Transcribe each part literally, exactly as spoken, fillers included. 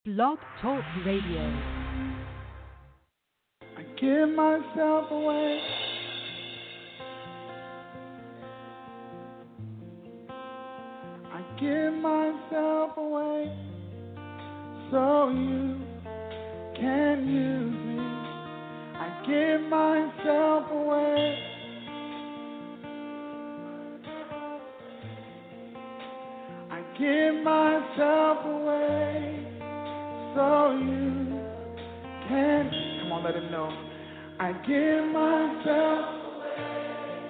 Blog Talk Radio. I give myself away. I give myself away so you can use me. I give myself away. I give myself away so you can. Come on, let him know. I give myself away.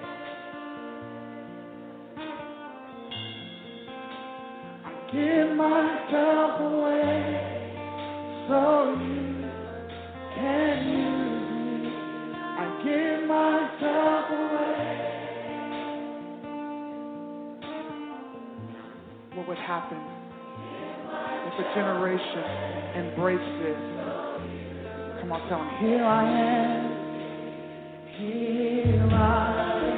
I give myself away so you can use me. I give myself away. What would happen if a generation embraced this? Come on, tell them, here I am, here I am.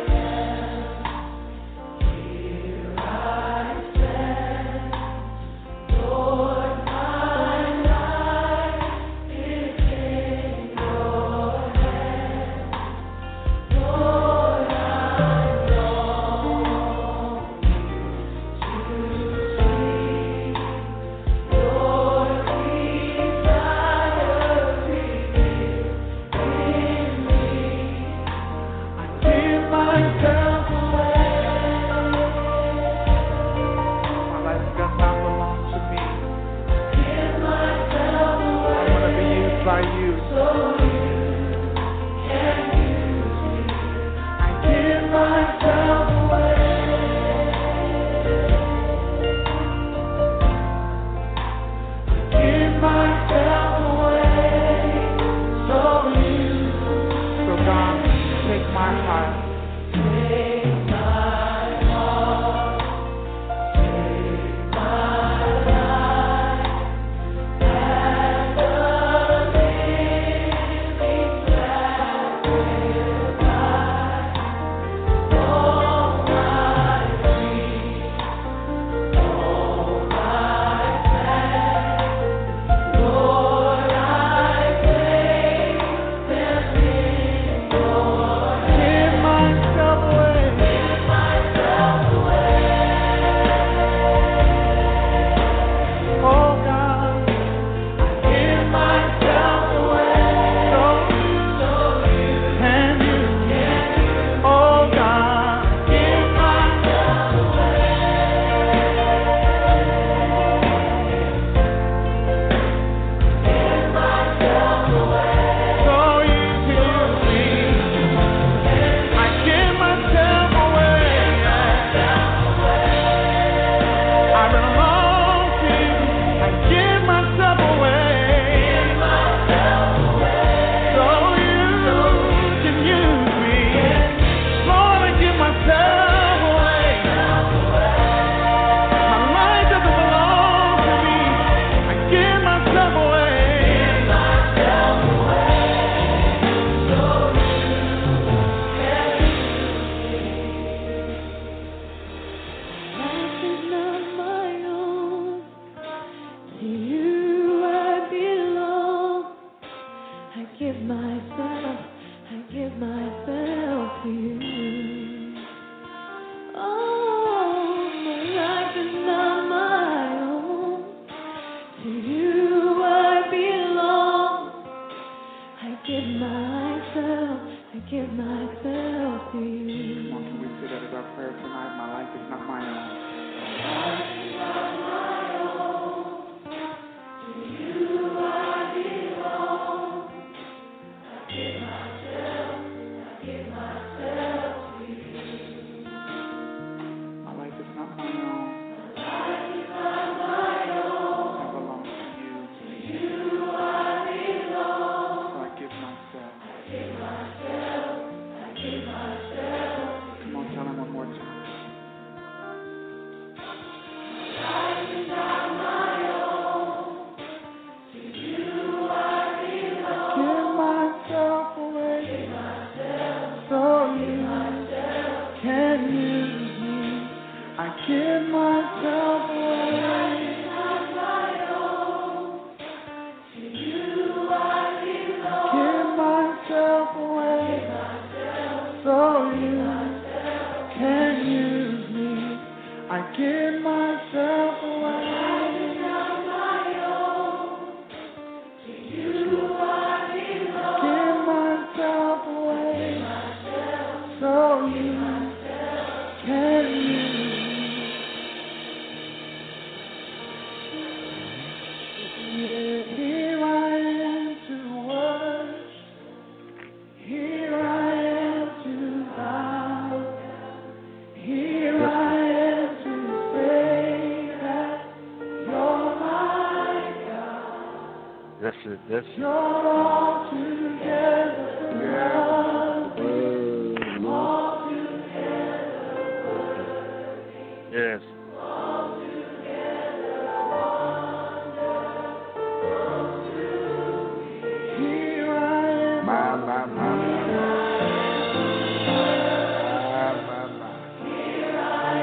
That's it. That's it. You're all together Uh, all together Yes. Here I am. my, my, my, my, my, my, my.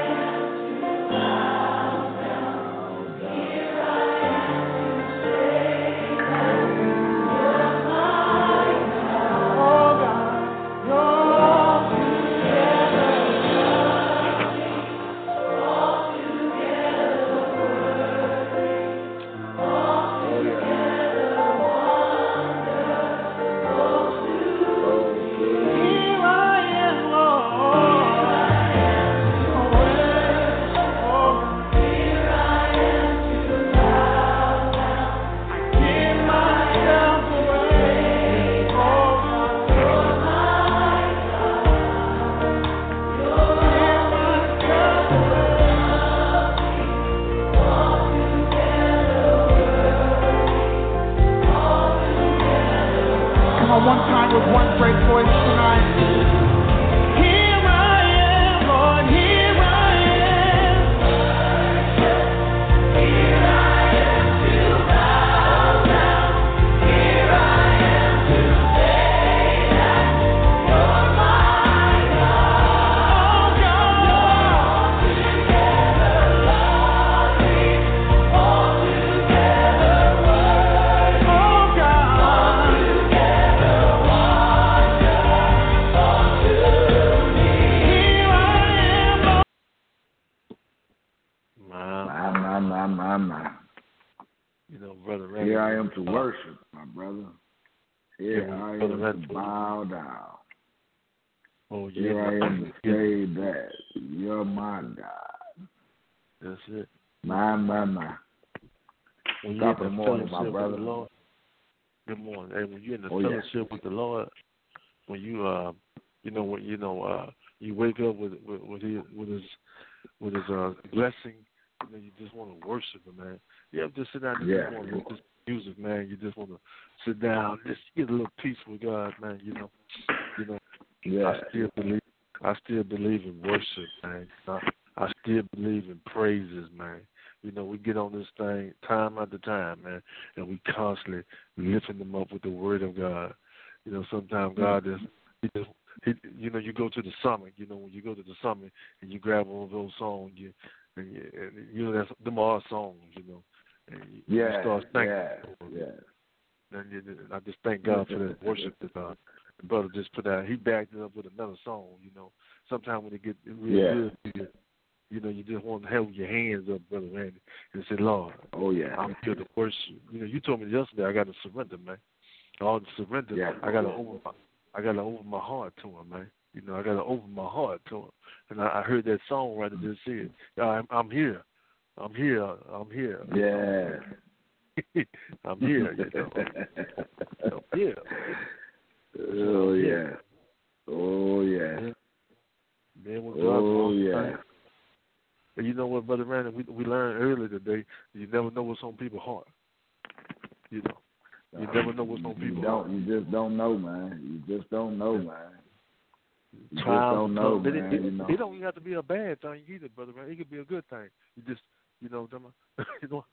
Oh God, you're all Here I am, Lord. Oh, here I am to bow down. I give myself away. Oh, God, you're my God. Give myself away. Come on, one time with one great voice tonight. Here I am, Lord, here I am. Oh, God. Oh, God. Here I am, Lord. My, My, my, my, my, my. you know, brother Randy. Here I am to worship, my brother. Here Yeah, I Brother am Randy. to bow down. Oh yeah. Here I am to Yeah, say that you're my God. That's it. My, my, my. When Top you're of in the the morning, fellowship my with brother. the Lord. Good morning. Hey, when you're in the Oh, yeah. fellowship with the Lord, when you uh, you know, when you know, uh, you wake up with with, with his with his with his uh blessing, you know, you just want to worship him, man. You ever just sit down and Yeah. just want to listen to music, man. You just want to sit down, just get a little peace with God, man. You know, you know. Yeah. I still believe. I still believe in worship, man. I, I still believe in praises, man. You know, we get on this thing time after time, man, and we constantly lifting them up with the word of God. You know, sometimes God just, he just, he, you know, you go to the summit. You know, when you go to the summit and you grab one of those songs, you, and you, and you know, that's them are our songs. You know, and you, Yeah. you start thinking. Yeah. Yeah. And you, I just thank God for that worship that uh, the brother just put out. He backed it up with another song. You know, sometimes when it get real Yeah. good to you, you know, you just want to hold your hands up, Brother Randy, and say, Lord, Oh, yeah. I'm here to worship. You know, you told me yesterday I got to surrender, man. All the surrender, Yeah. I got to open my, I got to open my heart to him, man. You know, I got to open my heart to him. And I, I heard that songwriter just said, I'm, I'm here, I'm here, I'm here. Yeah. I'm here, you know. I'm here. Oh, yeah. Oh, yeah. Man, with God, Oh, man. yeah. And you know what, Brother Randy, we we learned earlier today, you never know what's on people's heart. You know. You never know what's on You people's don't. heart. You just don't know, man. You just don't know, man. You just Trials don't know, come. It, man. it, You know. it don't even have to be a bad thing either, Brother Randy. It could be a good thing. You just, you know, you know,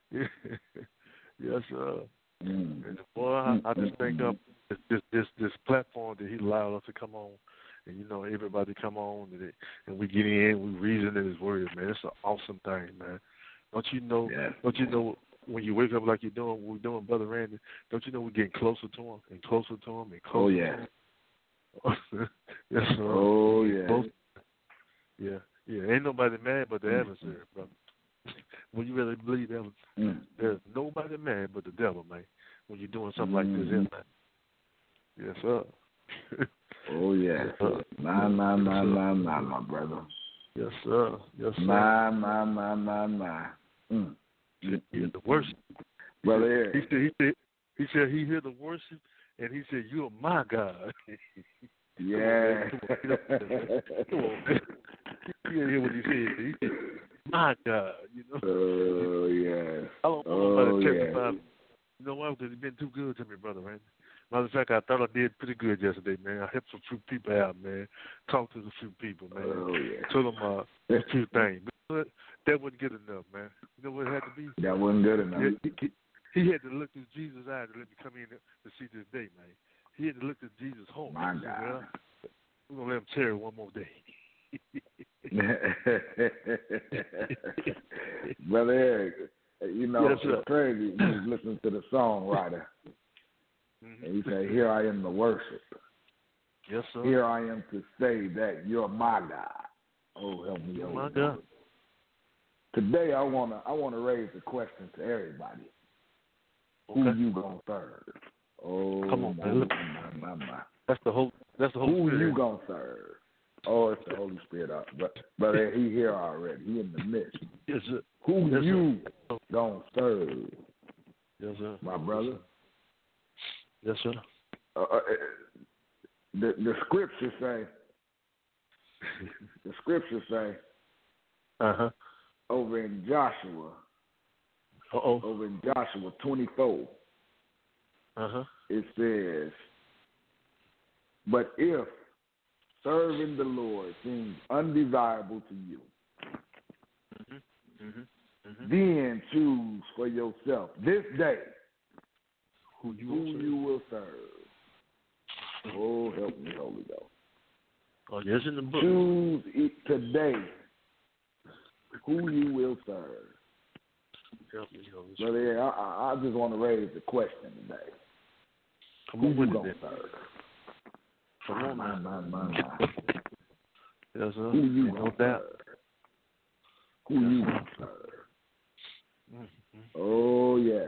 yes, uh, Mm. and boy, I, I just think up this, this this this platform that he allowed us to come on, and you know, everybody come on, and, it, and we get in, we reason in his word, man. It's an awesome thing, man. Don't you know? Yeah. Don't you know when you wake up like you're doing, what we're doing, Brother Randy? Don't you know we're getting closer to him and closer to him and closer? Oh, yeah. To him? Yes, sir. Oh, yeah. Close. Yeah, yeah. Ain't nobody mad but the Mm. adversary, brother. When you really believe that, Mm. there's nobody mad but the devil, man. When you're doing something like this, Mhm. man. Yes, sir. Oh, yeah. Yes, sir. My, my, my, Yes, sir. my, my, my brother. Yes, sir. Yes, sir. My, my, my, my, my. Mm. Yeah, the worship. Brother He Eric. said, he said, he said he heard the worship, and he said, "You're my God." Yeah. Come on, man. Come on, man. Come on, man. You didn't hear what he said. He said, "My God," you know. Oh, yeah. I don't know Oh, nobody yeah. testify. You know why? Because you've been too good to me, brother, man. Matter of fact, I thought I did pretty good yesterday, man. I helped a few people out, man. Talked to a few people, man. Oh, yeah. Told them uh, a few things. But that wasn't good enough, man. You know what it had to be? That wasn't good enough. He, he, he had to look through Jesus' eyes to let me come in to see this day, man. He had to look through Jesus' heart. My God. God. Well, we're going to let him tarry one more day. Brother Eric, you know, yes, it's crazy. You was listening to the songwriter, mm-hmm. and he said, here I am to worship. Yes, sir. Here I am to say that you're my God. Oh, help me. Oh, oh, my God. Today, I want to I wanna raise the question to everybody. Okay. Who you going to serve? Oh, come on, my, man. My, my, my. That's the whole. That's the Holy Who Spirit. you going to serve? Oh, it's the Holy Spirit. Uh, but brother, he here already. He in the midst. Yes, sir. Who yes, you sir. gonna serve? Yes, sir. My brother. Yes, sir. Uh, uh, the the scriptures say. the scriptures say. Uh huh. Over in Joshua. Uh oh. Over in Joshua twenty-four. Uh huh. It says, but if serving the Lord seems undesirable to you, mm-hmm. Mm-hmm. Mm-hmm. then choose for yourself this day who you, who will, you will serve. Oh, help me, Holy Ghost. Oh, yes, in the book. Choose it today who you will serve. Help me, Holy Spirit. Brother, I, I just want to raise the question today. Come who on you with gonna it. serve? Come on, my, man. my, my, my. Yes, sir. Who you Ain't gonna no doubt. serve? Who you gonna serve? Mm-hmm. Oh yeah.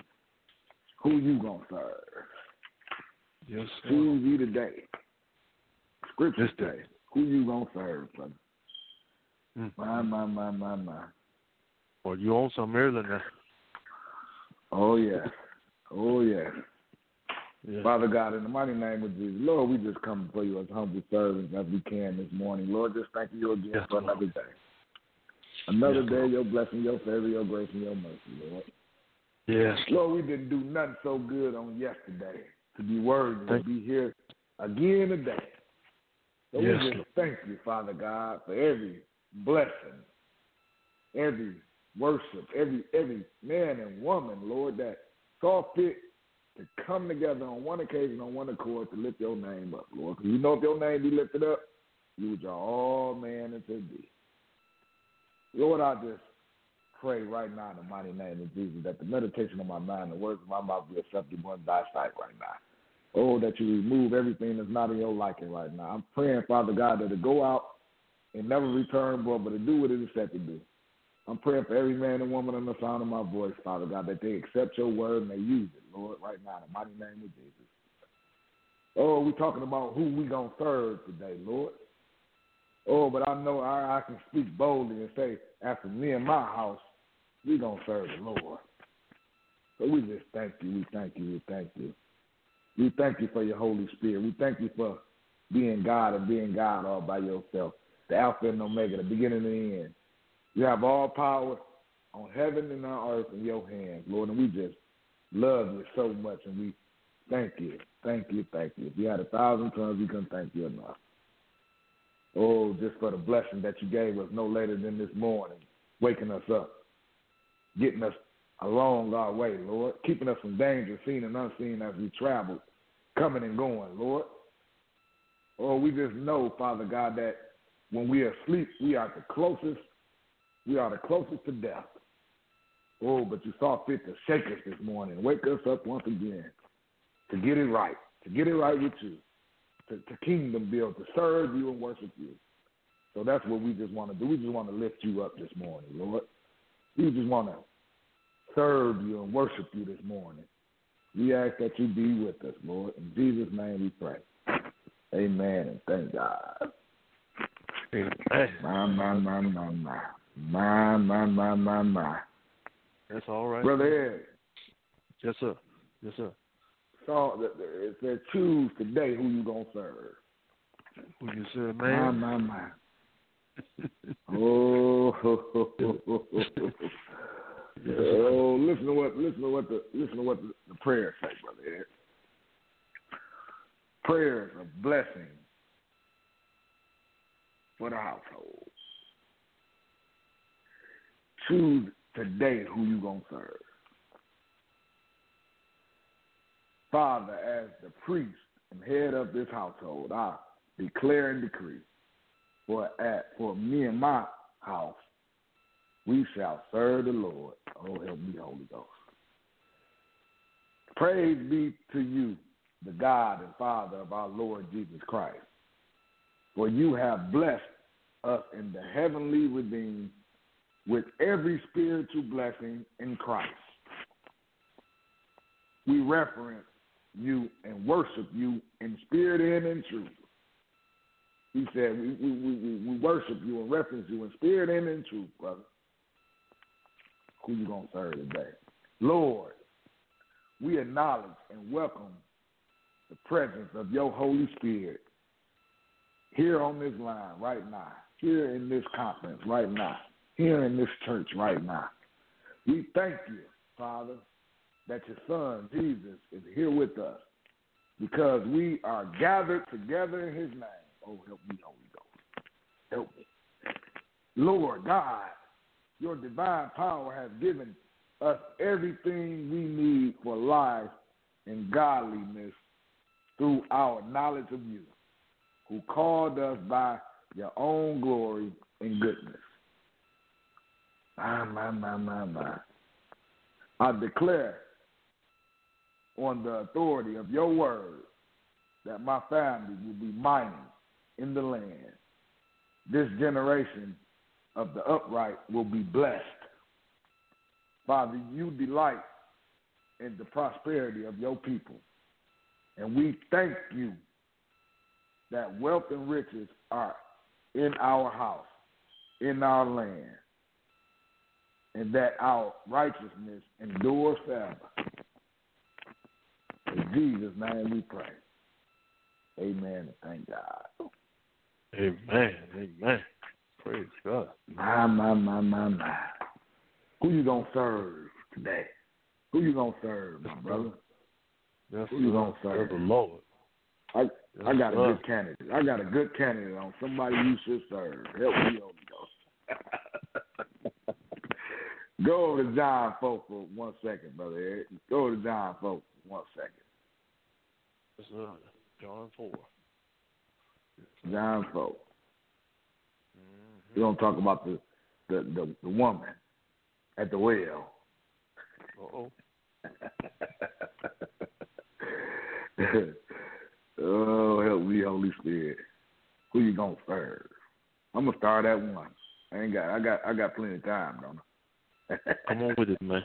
Who you gonna serve? Yes, sir. Choose you today. Scripture this day. say, who you gonna serve, brother? Mm-hmm. My, my, my, my, my. Well, you own some Maryland now. Oh yeah. Oh yeah. Yeah. Father God, in the mighty name of Jesus, Lord, we just come before you as humble servants as we can this morning. Lord, just thank you again yes, for Lord. another day. Another yes, day, Lord. your blessing, your favor, your grace, and your mercy, Lord. Yes. Lord, we didn't do nothing so good on yesterday to be worthy thank to be here again today. So yes, we just Lord. thank you, Father God, for every blessing, every worship, every every man and woman, Lord, that saw fit to come together on one occasion, on one accord, to lift your name up, Lord. Because you know if your name be lifted up, you would draw all man into thee. Lord, I just pray right now in the mighty name of Jesus that the meditation of my mind, the words of my mouth be acceptable in thy sight right now. Oh, that you remove everything that's not in your liking right now. I'm praying, Father God, that it go out and never return, Lord, but to do what it is set to do. I'm praying for every man and woman in the sound of my voice, Father God, that they accept your word and they use it, Lord, right now in the mighty name of Jesus. Oh, we're talking about who we going to serve today, Lord. Oh, but I know I, I can speak boldly and say, after me and my house, we going to serve the Lord. So we just thank you, we thank you, we thank you. We thank you for your Holy Spirit. We thank you for being God and being God all by yourself, the Alpha and Omega, the beginning and the end. You have all power on heaven and on earth in your hands, Lord, and we just love you so much, and we thank you, thank you, thank you. If you had a thousand tongues, we couldn't thank you enough. Oh, just for the blessing that you gave us no later than this morning, waking us up, getting us along our way, Lord, keeping us from danger, seen and unseen as we travel, coming and going, Lord. Oh, we just know, Father God, that when we are asleep, we are the closest, we are the closest to death. Oh, but you saw fit to shake us this morning, wake us up once again, to get it right, to get it right with you, to, to kingdom build, to serve you and worship you. So that's what we just want to do. We just want to lift you up this morning, Lord. We just want to serve you and worship you this morning. We ask that you be with us, Lord. In Jesus' name we pray. Amen and thank God. Amen. My, my, my, my, my. My, my, my, my, my. That's all right. Brother Ed. Yes, sir. Yes, sir. So it said choose today who you going to serve. Who you serve, man? My, my, my. oh, ho, ho, ho, ho, ho. Yes, Oh, listen to what listen to what the listen to what the, the prayers say, brother Ed. Prayers of blessing for the household. Choose today who you gonna serve. Father, as the priest and head of this household, I declare and decree for at for me and my house, we shall serve the Lord. Oh, help me, Holy Ghost. Praise be to you, the God and Father of our Lord Jesus Christ, for you have blessed us in the heavenly redeemed with every spiritual blessing in Christ. We reverence you and worship you in spirit and in truth. He said we, we, we, we worship you and reference you in spirit and in truth, brother. Who you going to serve today? Lord, we acknowledge and welcome the presence of your Holy Spirit here on this line right now, here in this conference right now, here in this church right now. We thank you, Father, that your Son, Jesus, is here with us because we are gathered together in his name. Oh, help me, Holy Ghost. Help me. Lord God, your divine power has given us everything we need for life and godliness through our knowledge of you, who called us by your own glory and goodness. My, my, my, my, my. I declare on the authority of your word that my family will be mighty in the land. This generation of the upright will be blessed. Father, you delight in the prosperity of your people. And we thank you that wealth and riches are in our house, in our land, and that our righteousness endures forever. In Jesus' name we pray. Amen and thank God. Amen. Amen. Praise God. My, my, my, my, my. Who you going to serve today? Who you going to serve, my brother? Yes, Who you going to sir. serve? The Lord. I, Yes, I got sir. a good candidate. I got a good candidate on somebody you should serve. Help me, Holy Ghost. Go over to John four for one second, brother Eric. Go over to John four for one second. Yes, sir. John four. John four. Mm-hmm. We're going to talk about the, the, the, the woman at the well. Uh-oh. Oh, help me, Holy Spirit. Who you gonna serve? I'm gonna start at one. I ain't got. I got. I got plenty of time, don't I? Come on with it, man.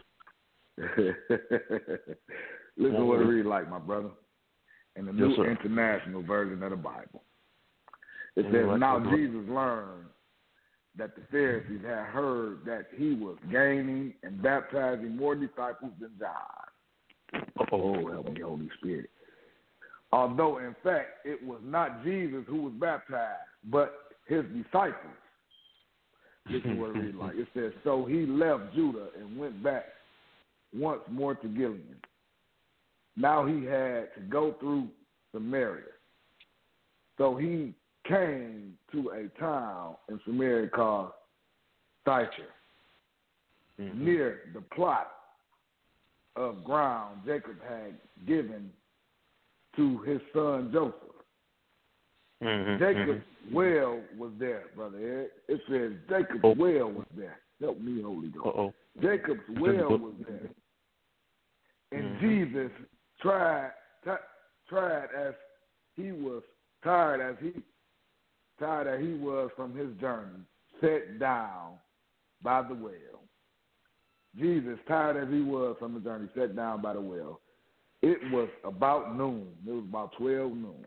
Listen to what it reads like, my brother, in the Yes, New sir. International Version of the Bible. It All says, right, "Now all right. Jesus learned that the Pharisees had heard that he was gaining and baptizing more disciples than John." Oh, help me, Holy Spirit. Although, in fact, it was not Jesus who was baptized, but his disciples. Listen to what it reads like. It says, "So he left Judah and went back once more to Gilead. Now he had to go through Samaria. So he came to a town in Samaria called Sychar, Mm-hmm. near the plot of ground Jacob had given to his son Joseph. Mm-hmm. Jacob's mm-hmm. well was there, Brother Eric. It says Jacob's Oh. well was there. Help me, Holy Ghost. Uh-oh. Jacob's well was there. And Mm-hmm. Jesus tried, t- tried as he was tired as he tired as he was from his journey, sat down by the well. Jesus, tired as he was from the journey, sat down by the well. It was about noon. It was about twelve noon.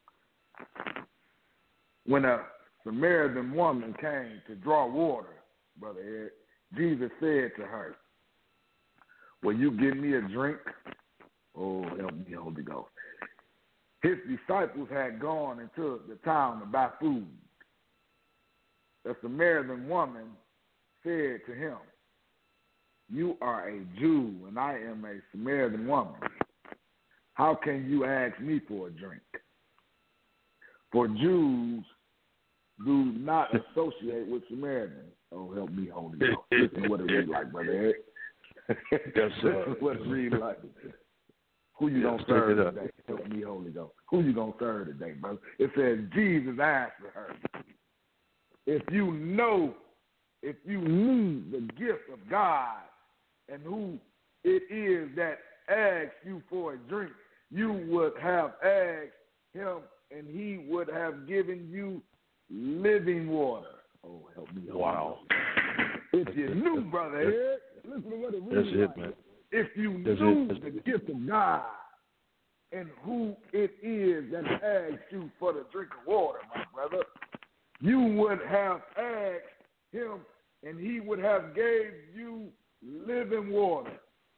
When a Samaritan woman came to draw water, Brother Eric, Jesus said to her, "Will you give me a drink?" Oh, help me, Holy Ghost. His disciples had gone into the town to buy food. The Samaritan woman said to him, you are a Jew and I am a Samaritan woman. How can you ask me for a drink? For Jews do not associate with Samaritans. Oh, help me, Holy Ghost. Listen to what it read like, Brother Eric. Yes, sir. What it read like. Who you yes, gonna serve today? Help me, Holy Ghost. Who you gonna serve today, brother? It says Jesus answered her. If you know, if you knew the gift of God and who it is that asks you for a drink, you would have asked him and he would have given you living water. Oh, help me. Wow. If you knew, Brother Eric, listen to what it reads That's like. it, man. If you That's knew it. That's the it. gift of God and who it is that asks you for the drink of water, my brother, you would have asked him and he would have gave you living water.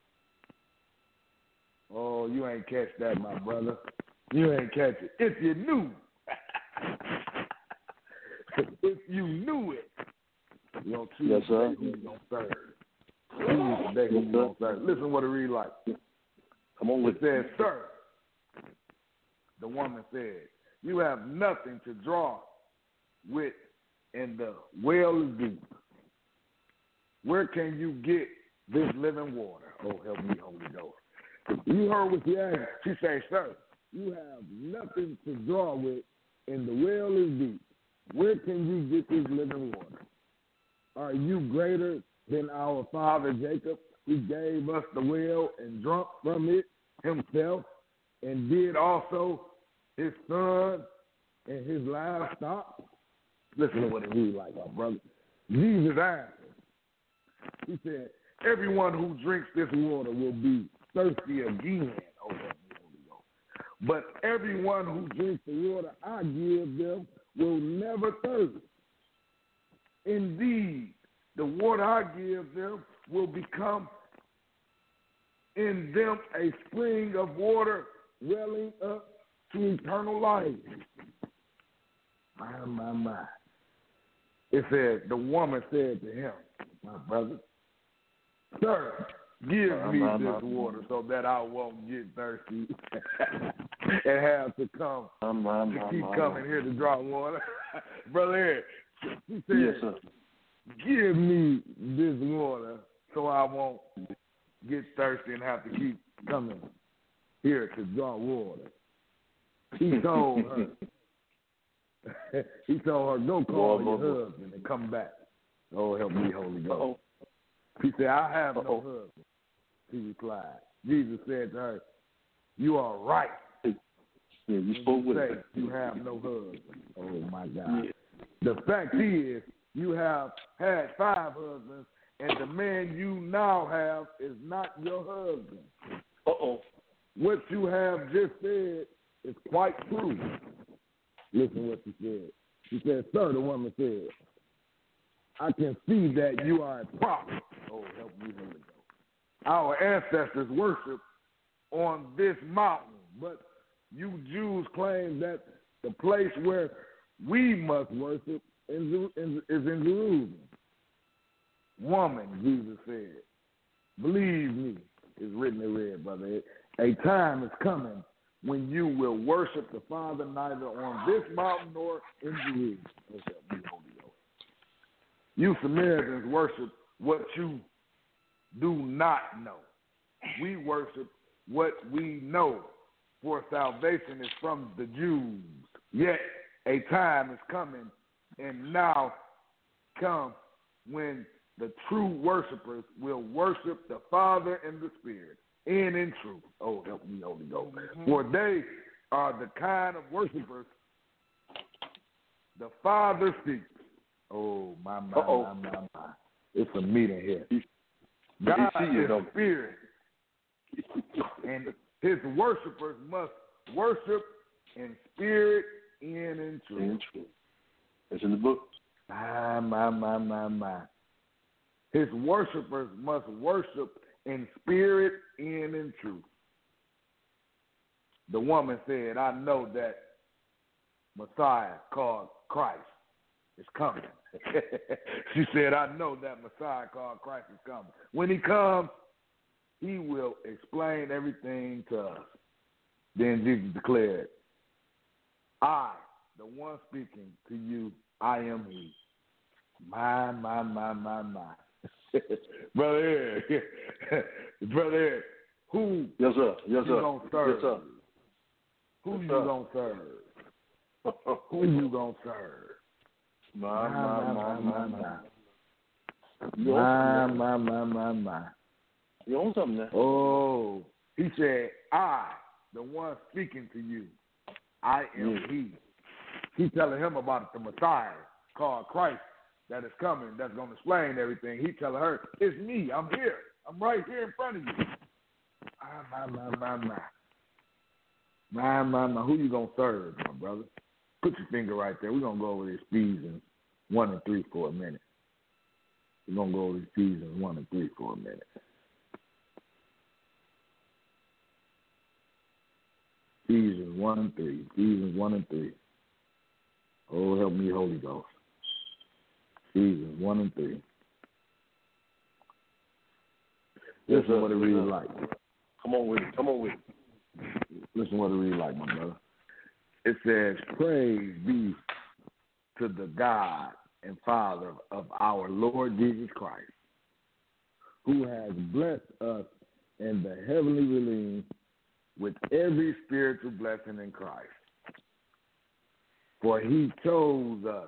Oh, you ain't catch that, my brother. You ain't catch it. If you knew. If you knew it. You don't choose Yes, sir. who you gonna serve. Choose today who you gonna serve. Listen what it read like. Come on with it. It says, sir, the woman said, you have nothing to draw with and the well is deep. Where can you get this living water? Oh, help me, Holy Ghost. You heard what she asked. She said, sir, you have nothing to draw with and the well is deep. Where can you get this living water? Are you greater than our father Jacob, who gave us the well and drunk from it himself, and did also his son and his livestock? Listen to what it reads like, my brother. Jesus answered. He said, everyone who drinks this water will be thirsty again. Oh, but everyone who drinks the water I give them will never thirst. Indeed, the water I give them will become in them a spring of water welling up to eternal life. My, my, my. It said, the woman said to him, my brother, sir, give me this water so that I won't get thirsty and have to come to keep coming here to draw water. Brother Eric, he said, yes, sir. Give me this water so I won't get thirsty and have to keep coming here to draw water. He told her, he told her, go call Lord, your Lord, husband and come back. Oh, help me, Holy Ghost. He said, I have Uh-oh. no husband. She replied. Jesus said to her, you are right. Yeah, you spoke with say it. you have no husband. Oh, my God. Yeah. The fact is, you have had five husbands, and the man you now have is not your husband. Uh-oh. What you have just said is quite true. Listen what she said. She said, sir, the woman said, I can see that you are a prophet. Oh, help me, Holy Ghost. Our ancestors worshiped on this mountain, but you Jews claim that the place where we must worship is in Jerusalem. Woman, Jesus said, believe me, it's written in red, brother. A time is coming when you will worship the Father neither on this mountain nor in Jerusalem. Let's help me, Holy Ghost. You Samaritans worship what you do not know. We worship what we know, for salvation is from the Jews. Yet a time is coming, and now come when the true worshipers will worship the Father and the Spirit, and in truth. Oh, help me, Holy Ghost. Mm-hmm. For they are the kind of worshipers the Father seeks. Oh, my, my, Uh-oh. my, my, my. It's a meeting here. God is a spirit, and his worshipers must worship in spirit and in truth. In truth. It's in the book. My, my, my, my, my. His worshipers must worship in spirit and in truth. The woman said, I know that Messiah, called Christ, is coming. She said, I know that Messiah called Christ is coming. When he comes, he will explain everything to us. Then Jesus declared, I, the one speaking to you, I am he. My, my, my, my, my. Brother Eric, Brother Eric, who yes, sir. Yes, you sir. gonna serve? Yes, sir. Who yes, you sir. gonna serve? Who you gonna serve? My, my, my, my, my. You My, on my, my, my, my. You on something there? Oh, he said, I, the one speaking to you, I am Yeah. he. He telling him about the Messiah called Christ that is coming, that's going to explain everything. He telling her, it's me. I'm here. I'm right here in front of you. My, my, my, my, my. My, my, my. Who you going to serve, my brother? Put your finger right there. We're going to go over this Ephesians one and three for a minute. We're going to go over Ephesians one and three for a minute. Ephesians one and three. Ephesians one and three. Oh, help me, Holy Ghost. Ephesians one and three. Yes, Listen what it reads like. Come on with it. Come on with it. Listen what it reads like, my brother. It says, praise be to the God and Father of our Lord Jesus Christ, who has blessed us in the heavenly realms with every spiritual blessing in Christ. For he chose us.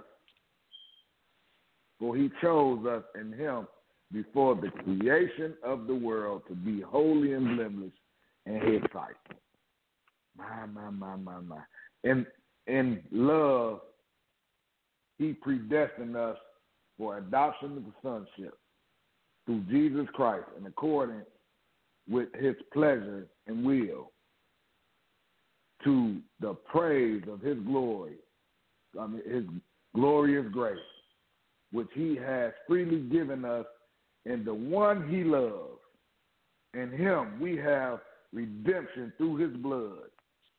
For he chose us in him before the creation of the world to be holy and blameless in his sight. My, my, my, my, my. In, in love, he predestined us for adoption of the sonship through Jesus Christ in accordance with his pleasure and will, to the praise of his glory, I mean, his glorious grace, which he has freely given us in the one he loves. In him we have redemption through his blood,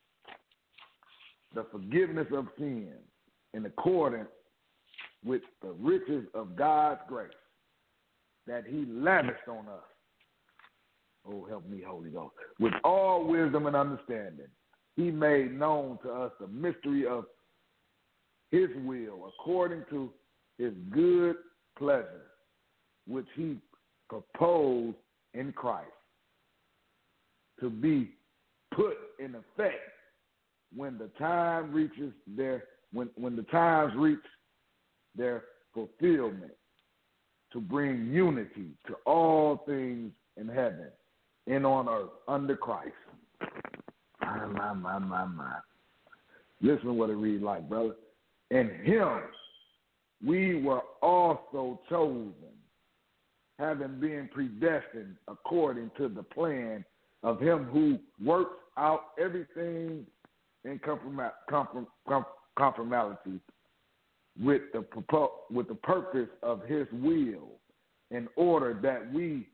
the forgiveness of sins, in accordance with the riches of God's grace that he lavished on us. Oh, help me, Holy Ghost. With all wisdom and understanding, he made known to us the mystery of his will, according to his good pleasure, which he proposed in Christ, to be put in effect when the time reaches their when when the times reach their fulfillment, to bring unity to all things in heaven and on earth under Christ. My, my, my, my, my. Listen to what it reads like, brother. In him we were also chosen, having been predestined according to the plan of him who works out everything in conformity with the with the purpose of his will, in order that we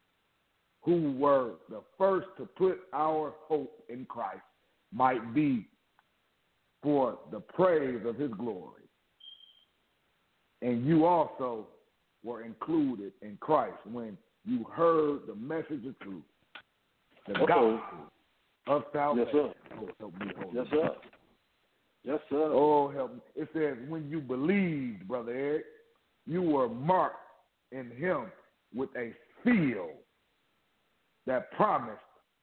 who were the first to put our hope in Christ might be for the praise of his glory. And you also were included in Christ when you heard the message of truth, the Uh-oh. gospel of salvation. Yes, sir. Oh, help me, Holy Yes, Ghost. sir. Yes, sir. Oh, help me. It says, when you believed, Brother Eric, you were marked in him with a seal that promised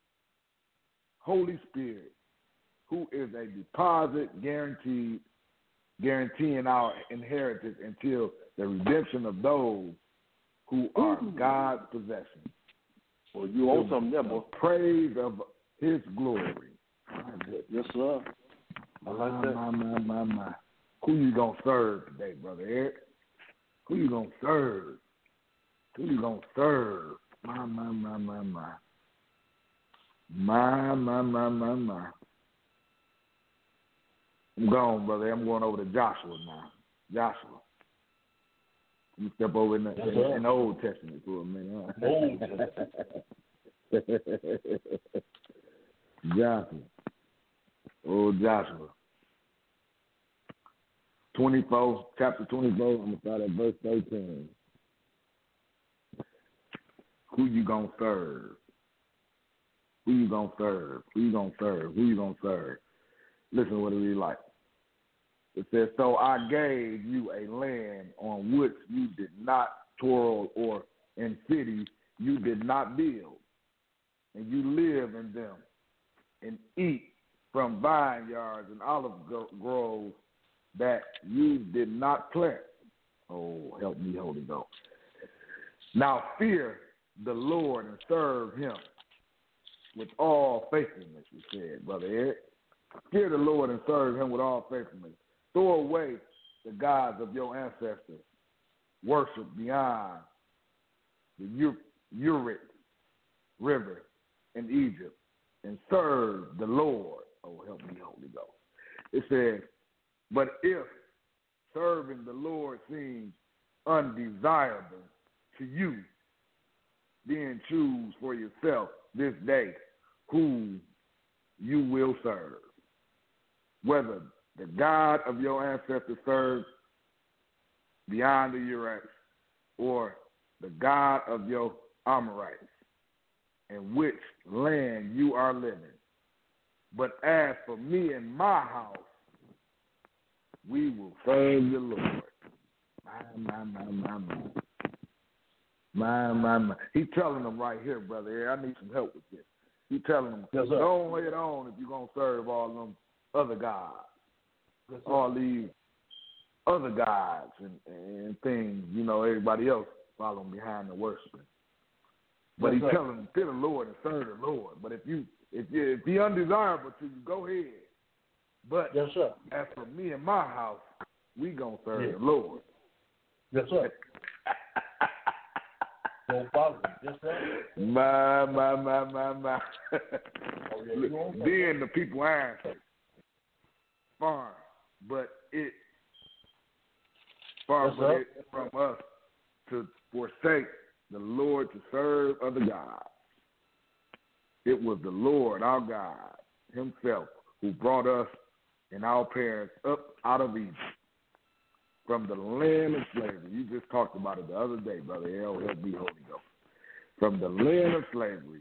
Holy Spirit, who is a deposit guaranteed, guaranteeing our inheritance until the redemption of those who are Ooh. God's possession. Well, you own something there, boy. Praise of his glory. Yes, sir. I like my, that. my, my, my, my. Who you gonna serve today, Brother Eric? Who you gonna serve? Who you gonna serve? My, my, my, my, my. My, my, my, my, my. I'm gone, brother. I'm going over to Joshua now. Joshua. You step over in the, Yes, in, in the Old Testament for a minute. Huh? Old Testament. Joshua. Oh, Joshua. twenty-four, chapter twenty-four, I'm going to start at verse thirteen. Who you going to serve? Who you going to serve? Who you going to serve? Who you going to serve? Listen to what it reads like. It says, so I gave you a land on which you did not toil, or in cities you did not build, and you live in them and eat from vineyards and olive groves that you did not plant. Oh, help me, Holy Ghost. Now fear the Lord and serve him with all faithfulness, you said, Brother Eric. Fear the Lord and serve him with all faithfulness. Throw away the gods of your ancestors. Worship beyond the Euphrates River in Egypt and serve the Lord. Oh, help me, Holy Ghost. It says, but if serving the Lord seems undesirable to you, then choose for yourself this day whom you will serve, whether the God of your ancestors served beyond the Euphrates, or the God of your Amorites, in which land you are living. But as for me and my house, we will serve the Lord. My, my, my, my, my. My, my, my. He's telling them right here, brother, I need some help with this. He's telling them, yes, don't lay it on if you're going to serve all them other gods. Yes, all these other gods and, and things, you know, everybody else following behind the worshiping. But yes, he's telling them, fear the Lord and serve the Lord. But if you if you if he undesirable to you, go ahead. But yes, sir. As for me and my house, we gonna serve yes. the Lord. Yes, sir. Don't follow me. Yes, sir. My, my, my, my, my. Oh, yeah, then the people answered, far, but it far yes, but it from us to forsake the Lord to serve other gods. It was the Lord our God himself who brought us and our parents up out of Egypt from the land of slavery. You just talked about it the other day, Brother L. Help me, Holy Ghost. From the land of slavery,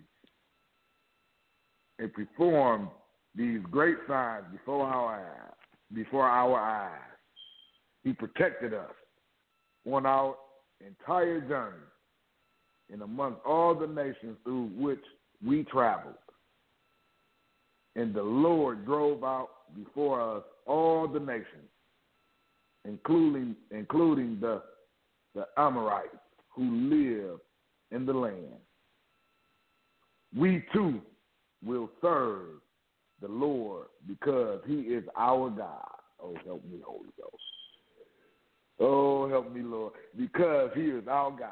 and performed these great signs before our eyes. Before our eyes, he protected us on our entire journey, and among all the nations through which we traveled. And the Lord drove out before us all the nations, including including the the Amorites who live in the land. We too will serve the Lord because he is our God. Oh, help me, Holy Ghost. Oh, help me, Lord, because he is our God.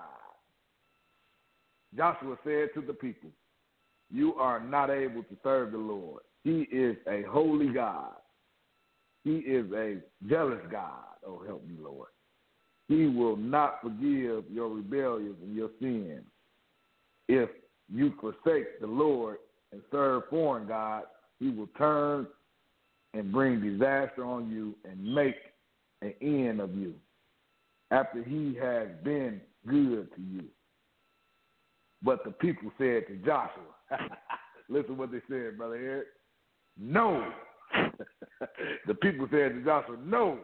Joshua said to the people, you are not able to serve the Lord. He is a holy God. He is a jealous God. Oh, help me, Lord. He will not forgive your rebellions and your sins. If you forsake the Lord and serve foreign gods, he will turn and bring disaster on you and make an end of you after he has been good to you. But the people said to Joshua, listen what they said, Brother Eric. No. The people said to Joshua, no.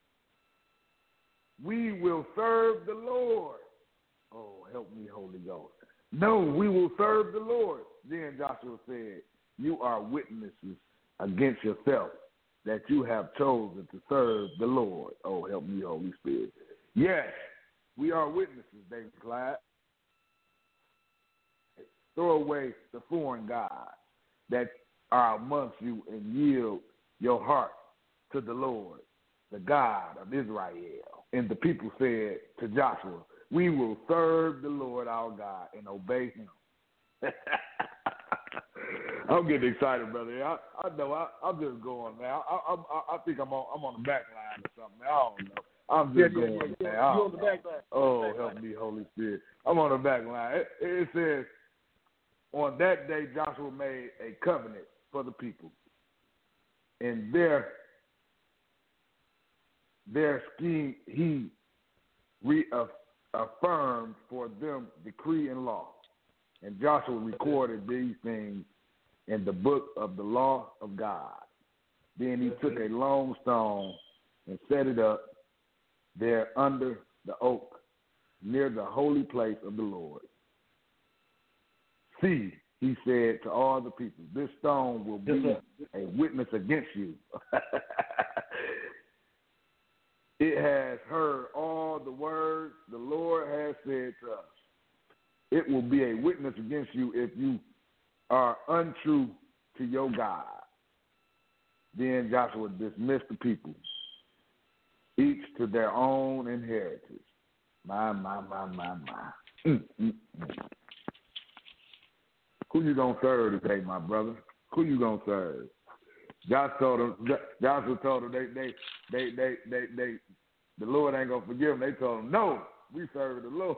We will serve the Lord. Oh, help me, Holy Ghost. No, we will serve the Lord. Then Joshua said, you are witnesses against yourself that you have chosen to serve the Lord. Oh, help me, Holy Spirit. Yes, we are witnesses, David Clyde. Throw away the foreign gods that are amongst you and yield your heart to the Lord, the God of Israel. And the people said to Joshua, we will serve the Lord our God and obey him. I'm getting excited, brother. I, I know. I, I'm just going, man. I, I, I think I'm on. I'm on the back line or something. I don't know. I'm just yeah, going, yeah, yeah, man. You're on the back line. Oh, back help line. me, Holy Spirit. I'm on the back line. It, it says, on that day, Joshua made a covenant for the people, and there, their scheme he reaffirmed for them decree and law. And Joshua recorded these things in the book of the law of God. Then he took a long stone and set it up there under the oak, near the holy place of the Lord. See, he said to all the people, this stone will be a witness against you. It has heard all the words the Lord has said to us. It will be a witness against you if you are untrue to your God. Then Joshua dismissed the people, each to their own inheritance. My, my, my, my, my. Mm, mm, mm. Who you gonna serve today, my brother? Who you gonna serve? Joshua told them. Joshua told them they, they, they, they, they, they, the Lord ain't gonna forgive them. They told them, no, we serve the Lord.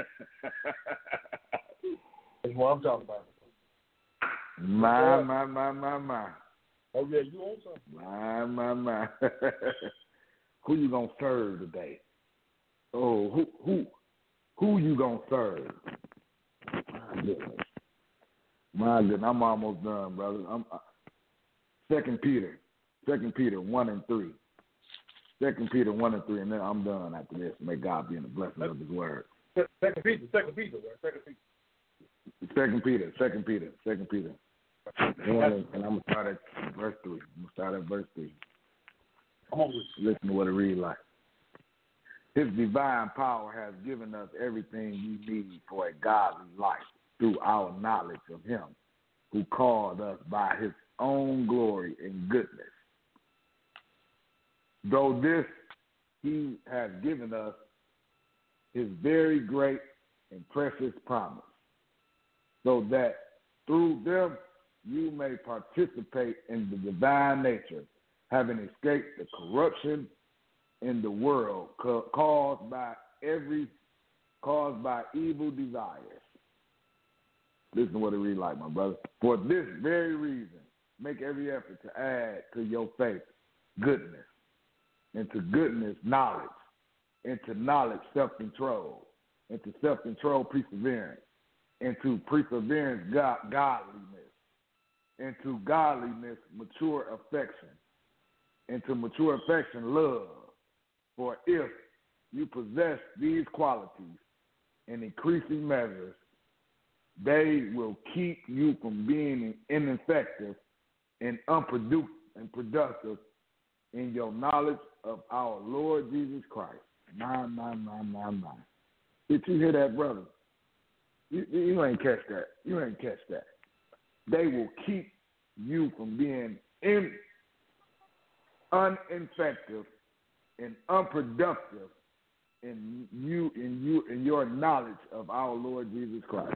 That's what I'm talking about. My, my, my, my, my. Oh yeah, you own something. My, my, my. Who you gonna serve today? Oh, who, who, who you gonna serve? My goodness. My goodness, I'm almost done, brother. I'm, uh, Second Peter, Second Peter one and three. Second Peter one and three, and then I'm done after this. May God be in the blessing of His word. Second Peter, Second Peter, Second Peter. Second Peter, Second Peter, Second Peter. And, and I'm gonna start at verse three. I'm gonna start at verse three. Listen to what it reads like. His divine power has given us everything we need for a godly life through our knowledge of Him who called us by His own glory and goodness. Though this He has given us His very great and precious promise, so that through them you may participate in the divine nature, having escaped the corruption in the world ca- caused by every caused by evil desires. Listen to what it reads like, my brother. For this very reason, make every effort to add to your faith goodness, and to goodness knowledge, and to knowledge self-control, and to self-control perseverance, and to perseverance God, godliness, and to godliness mature affection, and to mature affection love. For if you possess these qualities in increasing measures, they will keep you from being ineffective and unproductive and productive in your knowledge of our Lord Jesus Christ. My, my, my, my, my. Did you hear that, brother? You, you ain't catch that. You ain't catch that. They will keep you from being in, uninfective and unproductive in you in you in your knowledge of our Lord Jesus Christ.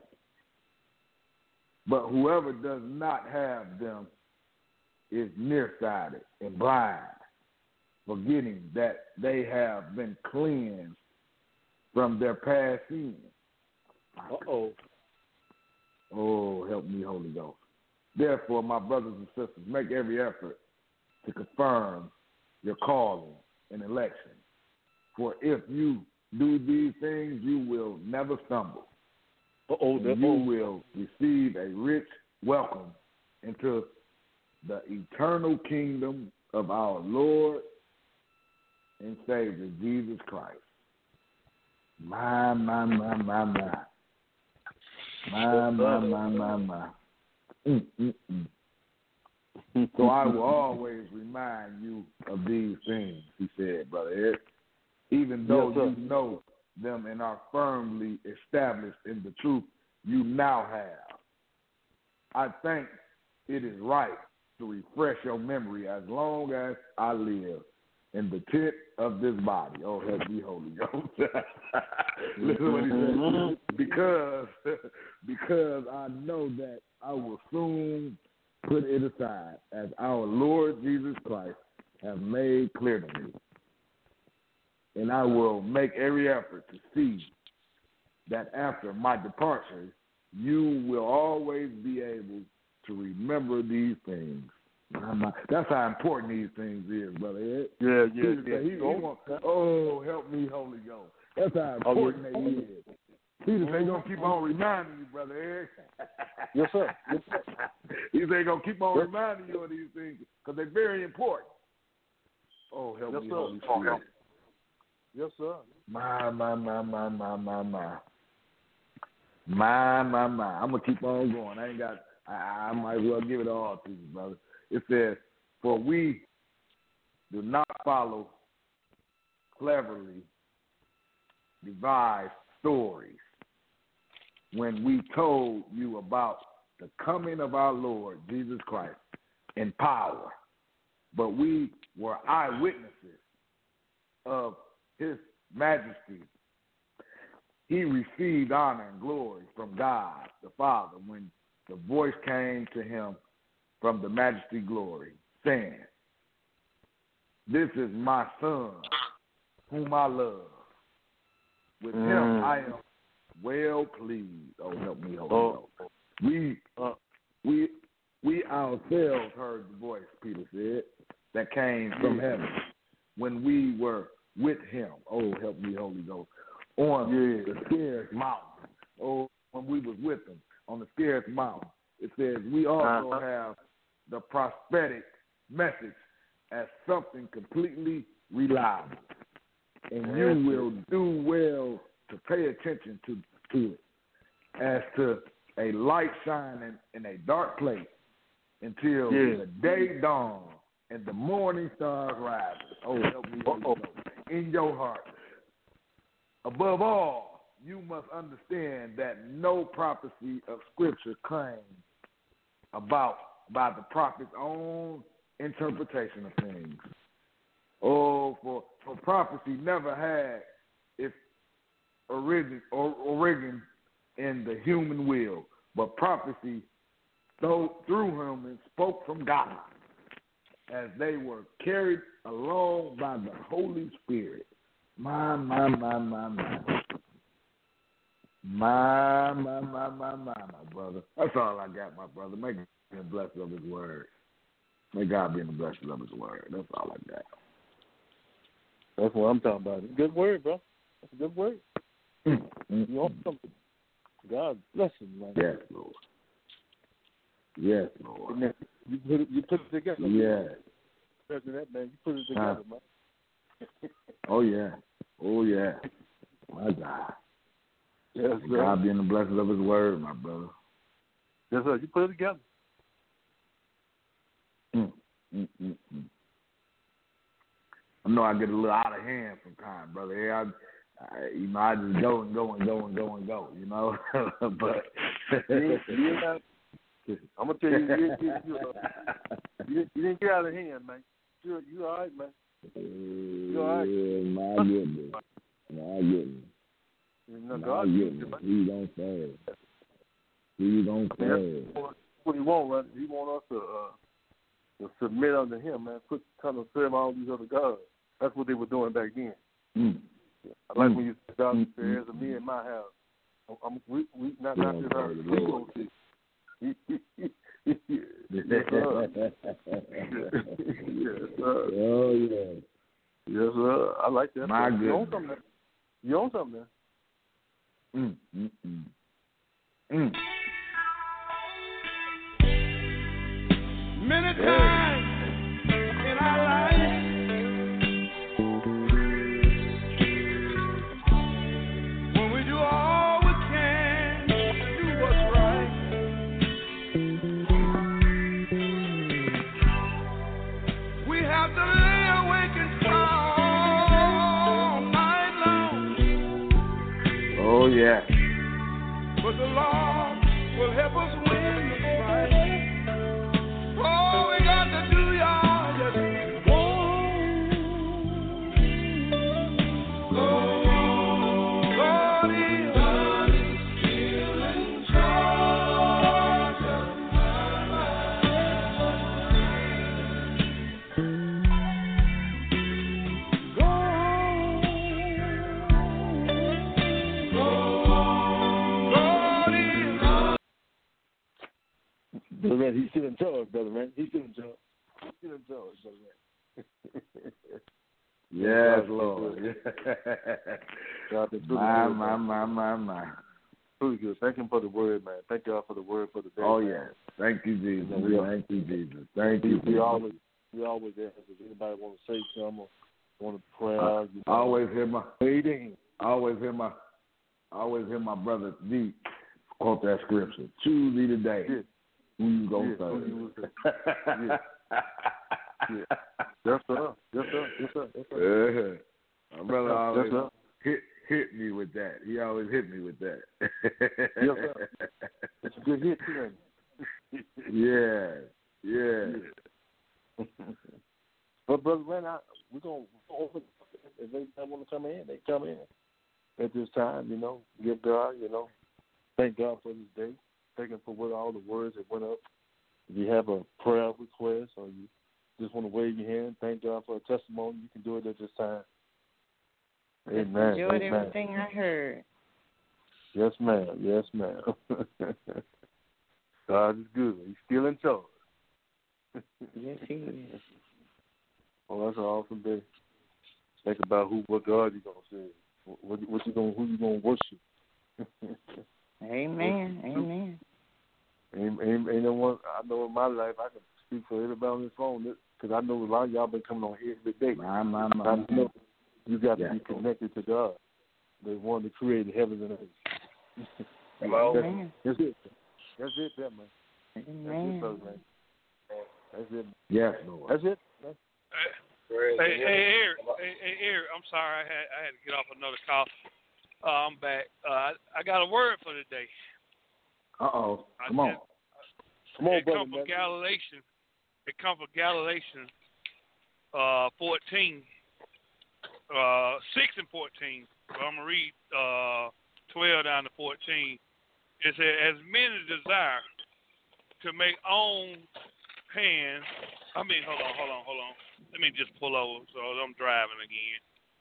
But whoever does not have them is nearsighted and blind, forgetting that they have been cleansed from their past sins. Uh-oh. Oh, help me, Holy Ghost. Therefore, my brothers and sisters, make every effort to confirm your calling and election. For if you do these things, you will never stumble. Uh-oh, and you will receive a rich welcome into the eternal kingdom of our Lord and Savior, Jesus Christ. My, my, my, my, my. My, my, my, my, my. Mm, mm, mm. So I will always remind you of these things, he said, Brother Ed, even though yes, you know them and are firmly established in the truth you now have. I think it is right to refresh your memory as long as I live in the tent of this body. Oh, help me, Holy Ghost. Listen to what he said. Because, because I know that I will soon put it aside, as our Lord Jesus Christ has made clear to me. And I will make every effort to see that after my departure, you will always be able to remember these things That's how important these things is, brother Ed. Yeah, yeah, Peter yeah. Say, he, he want, oh, help me, Holy Ghost. That's how important oh, they is. Peter say, going to keep on reminding you, brother Ed. Yes, sir. Yes, sir. He say, going to keep on yes. reminding you of these things because they're very important. Oh, help yes, me, sir. Holy Spirit. Yes, sir. My, my, my, my, my, my, my. My, my, my. I'm going to keep on going. I ain't got, I, I might as well give it all to you, brother. It says, for we do not follow cleverly devised stories when we told you about the coming of our Lord Jesus Christ in power, but we were eyewitnesses of his majesty. He received honor and glory from God the Father when the voice came to him from the majesty glory, saying, this is my son, whom I love. With mm. him I am well pleased. Oh, help me, Holy oh. Ghost. We, uh, we, we ourselves heard the voice, Peter said, that came from heaven when we were with him. Oh, help me, Holy Ghost. On yeah. the Stairs Mountain. Oh, when we was with him on the Stairs Mountain. It says we also uh-huh. have the prophetic message as something completely reliable. And you will do well to pay attention to, to it as to a light shining in a dark place until yeah. the day dawns and the morning stars rise. Oh, help me, Holy Ghost. In your heart. Above all, you must understand that no prophecy of Scripture claims about by the prophet's own interpretation of things. Oh, for, for prophecy never had its origin, or, origin in the human will, but prophecy though, through humans spoke from God as they were carried along by the Holy Spirit. My, my, my, my, my. My, my, my, my, my, my brother. That's all I got, my brother. May God be the blessing of his word. May God be in the blessing of his word. That's all I got. That's what I'm talking about. Good word, bro. That's a good word. Mm-hmm. You want something? God bless you, man. Yes, Lord. Yes, Lord. You put it, you put it together. Yes. Better than that, man. You put it together, huh? Man. Oh, yeah. Oh, yeah. My God. Yes, sir. God be in the blessing of his word, my brother. Yes, sir. You put it together. Mm, mm, mm, mm. I know I get a little out of hand sometimes, brother. Yeah, I, I, you know, I just go and go and go and go and go, you know. But you, you not, I'm gonna tell you, you, you, you, uh, you, you didn't get out of hand, man. You, you all right, man. You all right? Yeah, my goodness, my goodness. No, my God, goodness, he don't fail. He don't fail. What he want, man? He want us to, uh, to submit unto him, man. Quit trying to serve all these other gods. That's what they were doing back then. Mm. I like mm. when you said, God mm. said, "As of me and my house." I'm, we, we not not just our people. Yes, sir. Yes, sir. Oh yeah. Yes, sir. I like that. My you goodness. own something there. You own something there. Mm, mm, mm. Mm. Many times in our life, when we do all we can to do what's right, we have to lay awake and cry all night long. Oh yeah. But the Lord will help us win the fight. All we got to do, y'all, just walk. Lord, Lord is, God is still in charge of my life. Lord is. Brother man, he's still in charge, brother man. He's still in charge. still in charge, brother. Yes, Lord. God, been pretty My, good, my, man. my, my, my. Pretty good. Thank him for the word, man. Thank God for the word for the day. Oh, man. yeah. Thank you, Jesus. Yeah. Thank you, Jesus. Thank We, you, we Jesus. always, we always ask if anybody want to say something or want to pray. I, you know, I always hear my, waiting. I always hear my, I always hear my brother D quote that scripture. Choose thee today Yeah. who you gonna Yeah, serve. who you will serve. Yeah. Yeah. Yes, sir. Yes, sir. Yes, sir. Yes, sir. Uh, my brother always Yes, sir. hit hit me with that. He always hit me with that. Yes, sir. It's a good hit, too, ain't it? Yeah, yeah. Yeah. But, Brother Rand, I, we're going to open. If they want to come in, they come in at this time, you know. Give God, you know. Thank God for this day. Thank Him for what all the words that went up. If you have a prayer request or you just want to wave your hand, thank God for a testimony, you can do it at this time. Amen. Enjoyed Amen. everything I heard. Yes, ma'am. Yes, ma'am. God is good. He's still in charge. Yes, He is. Well, that's an awesome day. Think about who, what God you gonna say, what, what you gonna, who you gonna worship. Amen. Amen. Ain't, ain't, ain't no one. I know in my life I can speak for everybody on this phone because I know a lot of y'all been coming on here every day. My, my, my. I know you got Yeah. to be connected to God, the one that created heaven and earth. Hello. That's, Amen. that's it. That's it, that man. That's Amen. it, brother, man. That's it. Yes, Lord. That's it. That's Hey, hey, hey, Eric, hey, hey, Eric, I'm sorry, I had I had to get off another call. Uh, I'm back. Uh, I, I got a word for today. Uh oh. I Come on. just- Come on, it brother. come from man. Galatians. It come from Galatians, uh, fourteen, uh, six and fourteen. So I'm gonna read uh, twelve down to fourteen. It says, "As many desire to make own hands." I mean, hold on, hold on, hold on. Let me just pull over, so I'm driving again.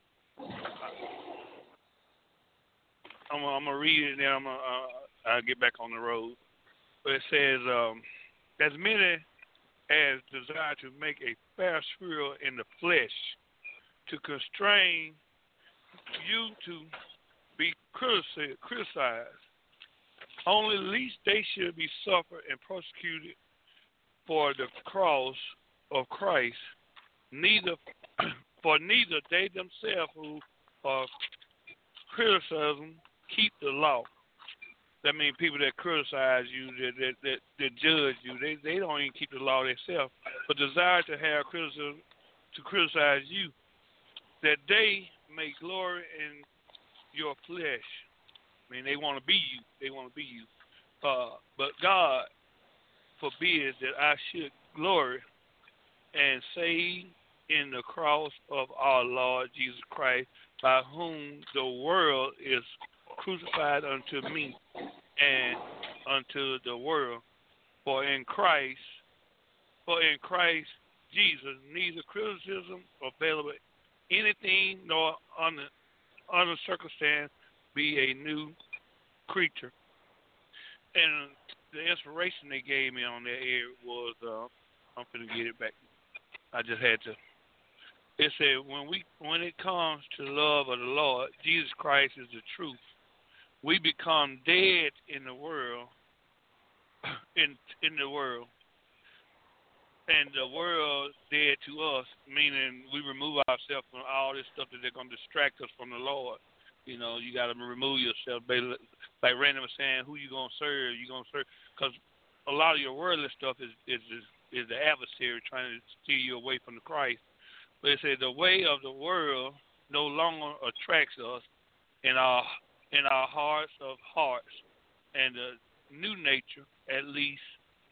I'm, I'm gonna read it, and then I'm gonna uh, I'll get back on the road. But it says, um, "As many as desire to make a fair sphere in the flesh, to constrain you to be critici- criticized, only least they should be suffered and persecuted for the cross of Christ. Neither, for neither they themselves who are criticism keep the law." That means people that criticize you, that that, that, that judge you, they, they don't even keep the law themselves, but desire to have criticism to criticize you, that they may glory in your flesh. I mean, they want to be you. They want to be you. Uh, but God forbids that I should glory and say in the cross of our Lord Jesus Christ, by whom the world is crucified unto me and unto the world. For in Christ, for in Christ Jesus, neither criticism available anything nor under under circumstance be a new creature. And the inspiration they gave me on that air was, uh, I'm gonna get it back. I just had to. It said, when we when it comes to love of the Lord, Jesus Christ is the truth. We become dead in the world, in in the world, and the world dead to us, meaning we remove ourselves from all this stuff that they're going to distract us from the Lord. You know, you got to remove yourself. Like Randy was saying, who you going to serve? You going to serve? Because a lot of your worldly stuff is, is is is the adversary trying to steer you away from the Christ. But it said the way of the world no longer attracts us in our in our hearts of hearts, and the new nature at least.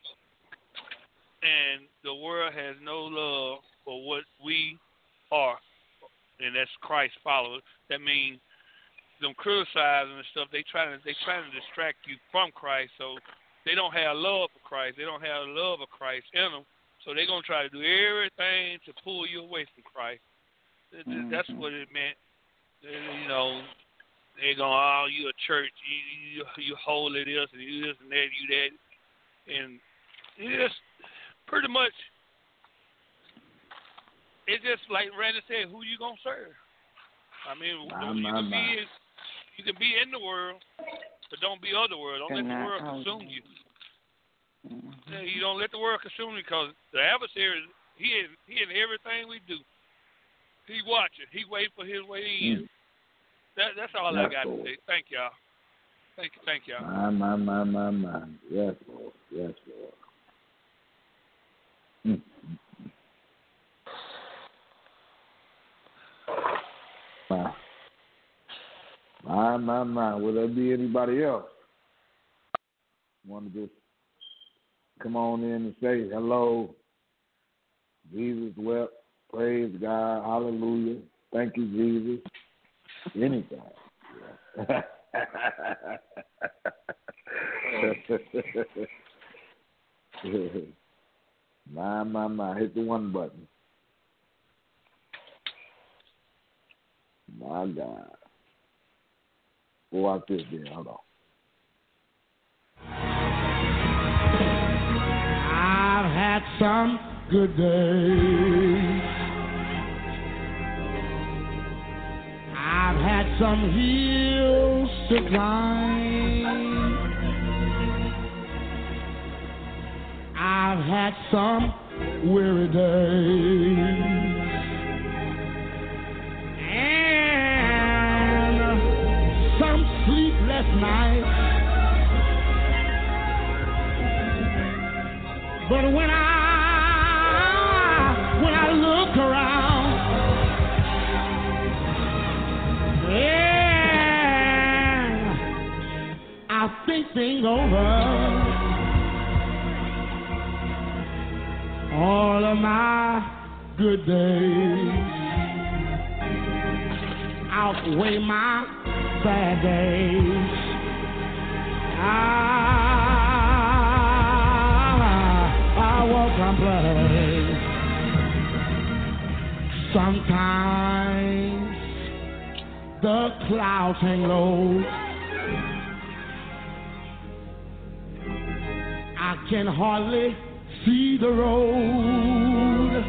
And the world has no love for what we are, and that's Christ followers. That means them criticizing and stuff. They trying to they trying to distract you from Christ, so they don't have love for Christ. They don't have the love of Christ in them. So they're going to try to do everything to pull you away from Christ. Mm-hmm. That's what it meant. You know, they're going, oh, you a church. You, you, you holy this and you this and that, you that. And it's pretty much it's just like Randy said, who you gonna serve? I mean, My, you my, can my. be you can be in the world, but don't be of the world. Don't let the world consume you. Mm-hmm. You don't let the world consume you, because the adversary, he is he in everything we do. He watching. He wait for his way in. Mm. That that's all yes, I got Lord. to say. Thank y'all. Thank you, thank y'all. My, my, my, my, my. Yes, Lord. Yes, Lord. Mm. My, my, my, my. Will there be anybody else? Want to just come on in and say hello? Jesus wept. Praise God. Hallelujah. Thank you, Jesus. Anything. Yeah. my, my, my. Hit the one button. My God. Go out this then. Hold on. I've had some good days. I've had some hills to climb. I've had some weary days. And some sleepless nights. But when I when I look around, yeah, I think things over. All of my good days outweigh my bad days. I, I won't complain. Sometimes the clouds hang low. I can hardly see the road.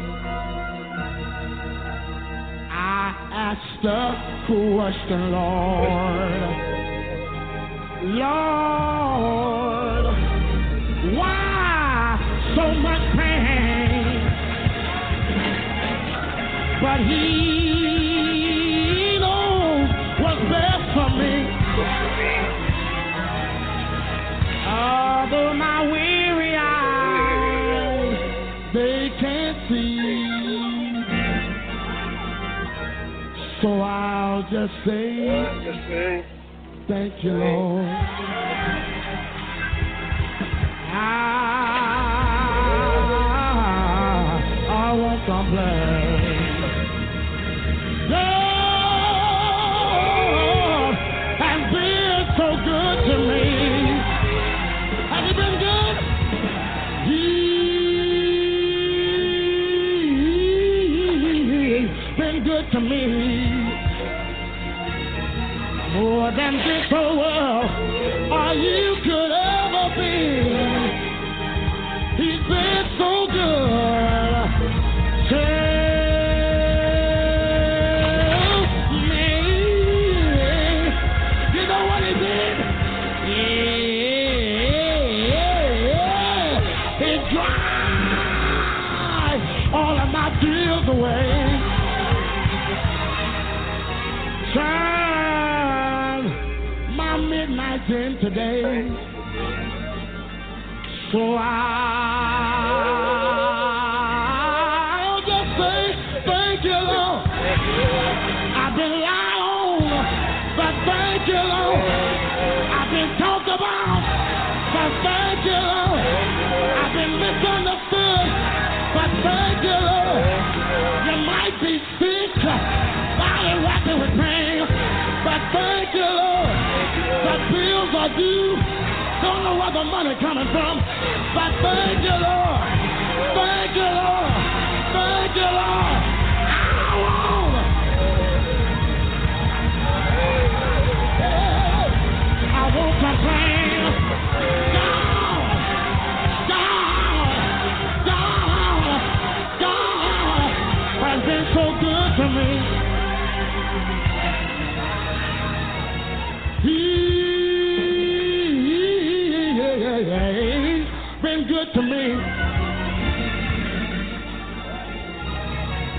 I asked the question, Lord, Lord, why so much pain? But He knows what's best for me. Although my weary eyes, they can't see. So I'll just say, thank you, Lord. I, I won't complain. God has been so good to me. Has He been good? He's been good to me. More than this whole world or you could ever be. He's been so good to me. You know what He did? Yeah, He dried all of my tears away. Turn my midnight in today. So I'll just say thank you, Lord. I've been lied on, but thank you, Lord. I've been talked about, but thank you, Lord. I've been misunderstood, but thank you, Lord. You might be sick, body racking with pain, but thank you, Lord. The bills are due. Don't know where the money coming from, but thank you, Lord. Thank you, Lord. Thank you, Lord. I won't. I won't complain. God, God, God, God has been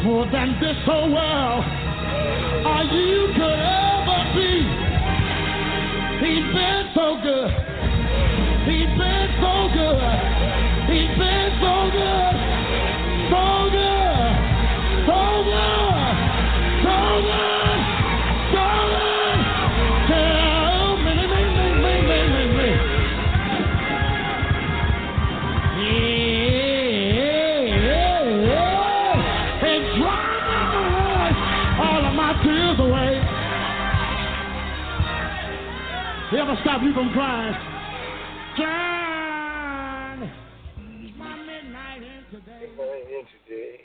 faithful than this whole world or you could ever be. He's been so good. He's been so good. He's been so good. So good. So good. So good. So good. Tell me, me, me, me, me, me, me. Yeah, yeah, yeah. It dries all of my tears away. You ever stop you from crying? Turn my midnight in today. In today.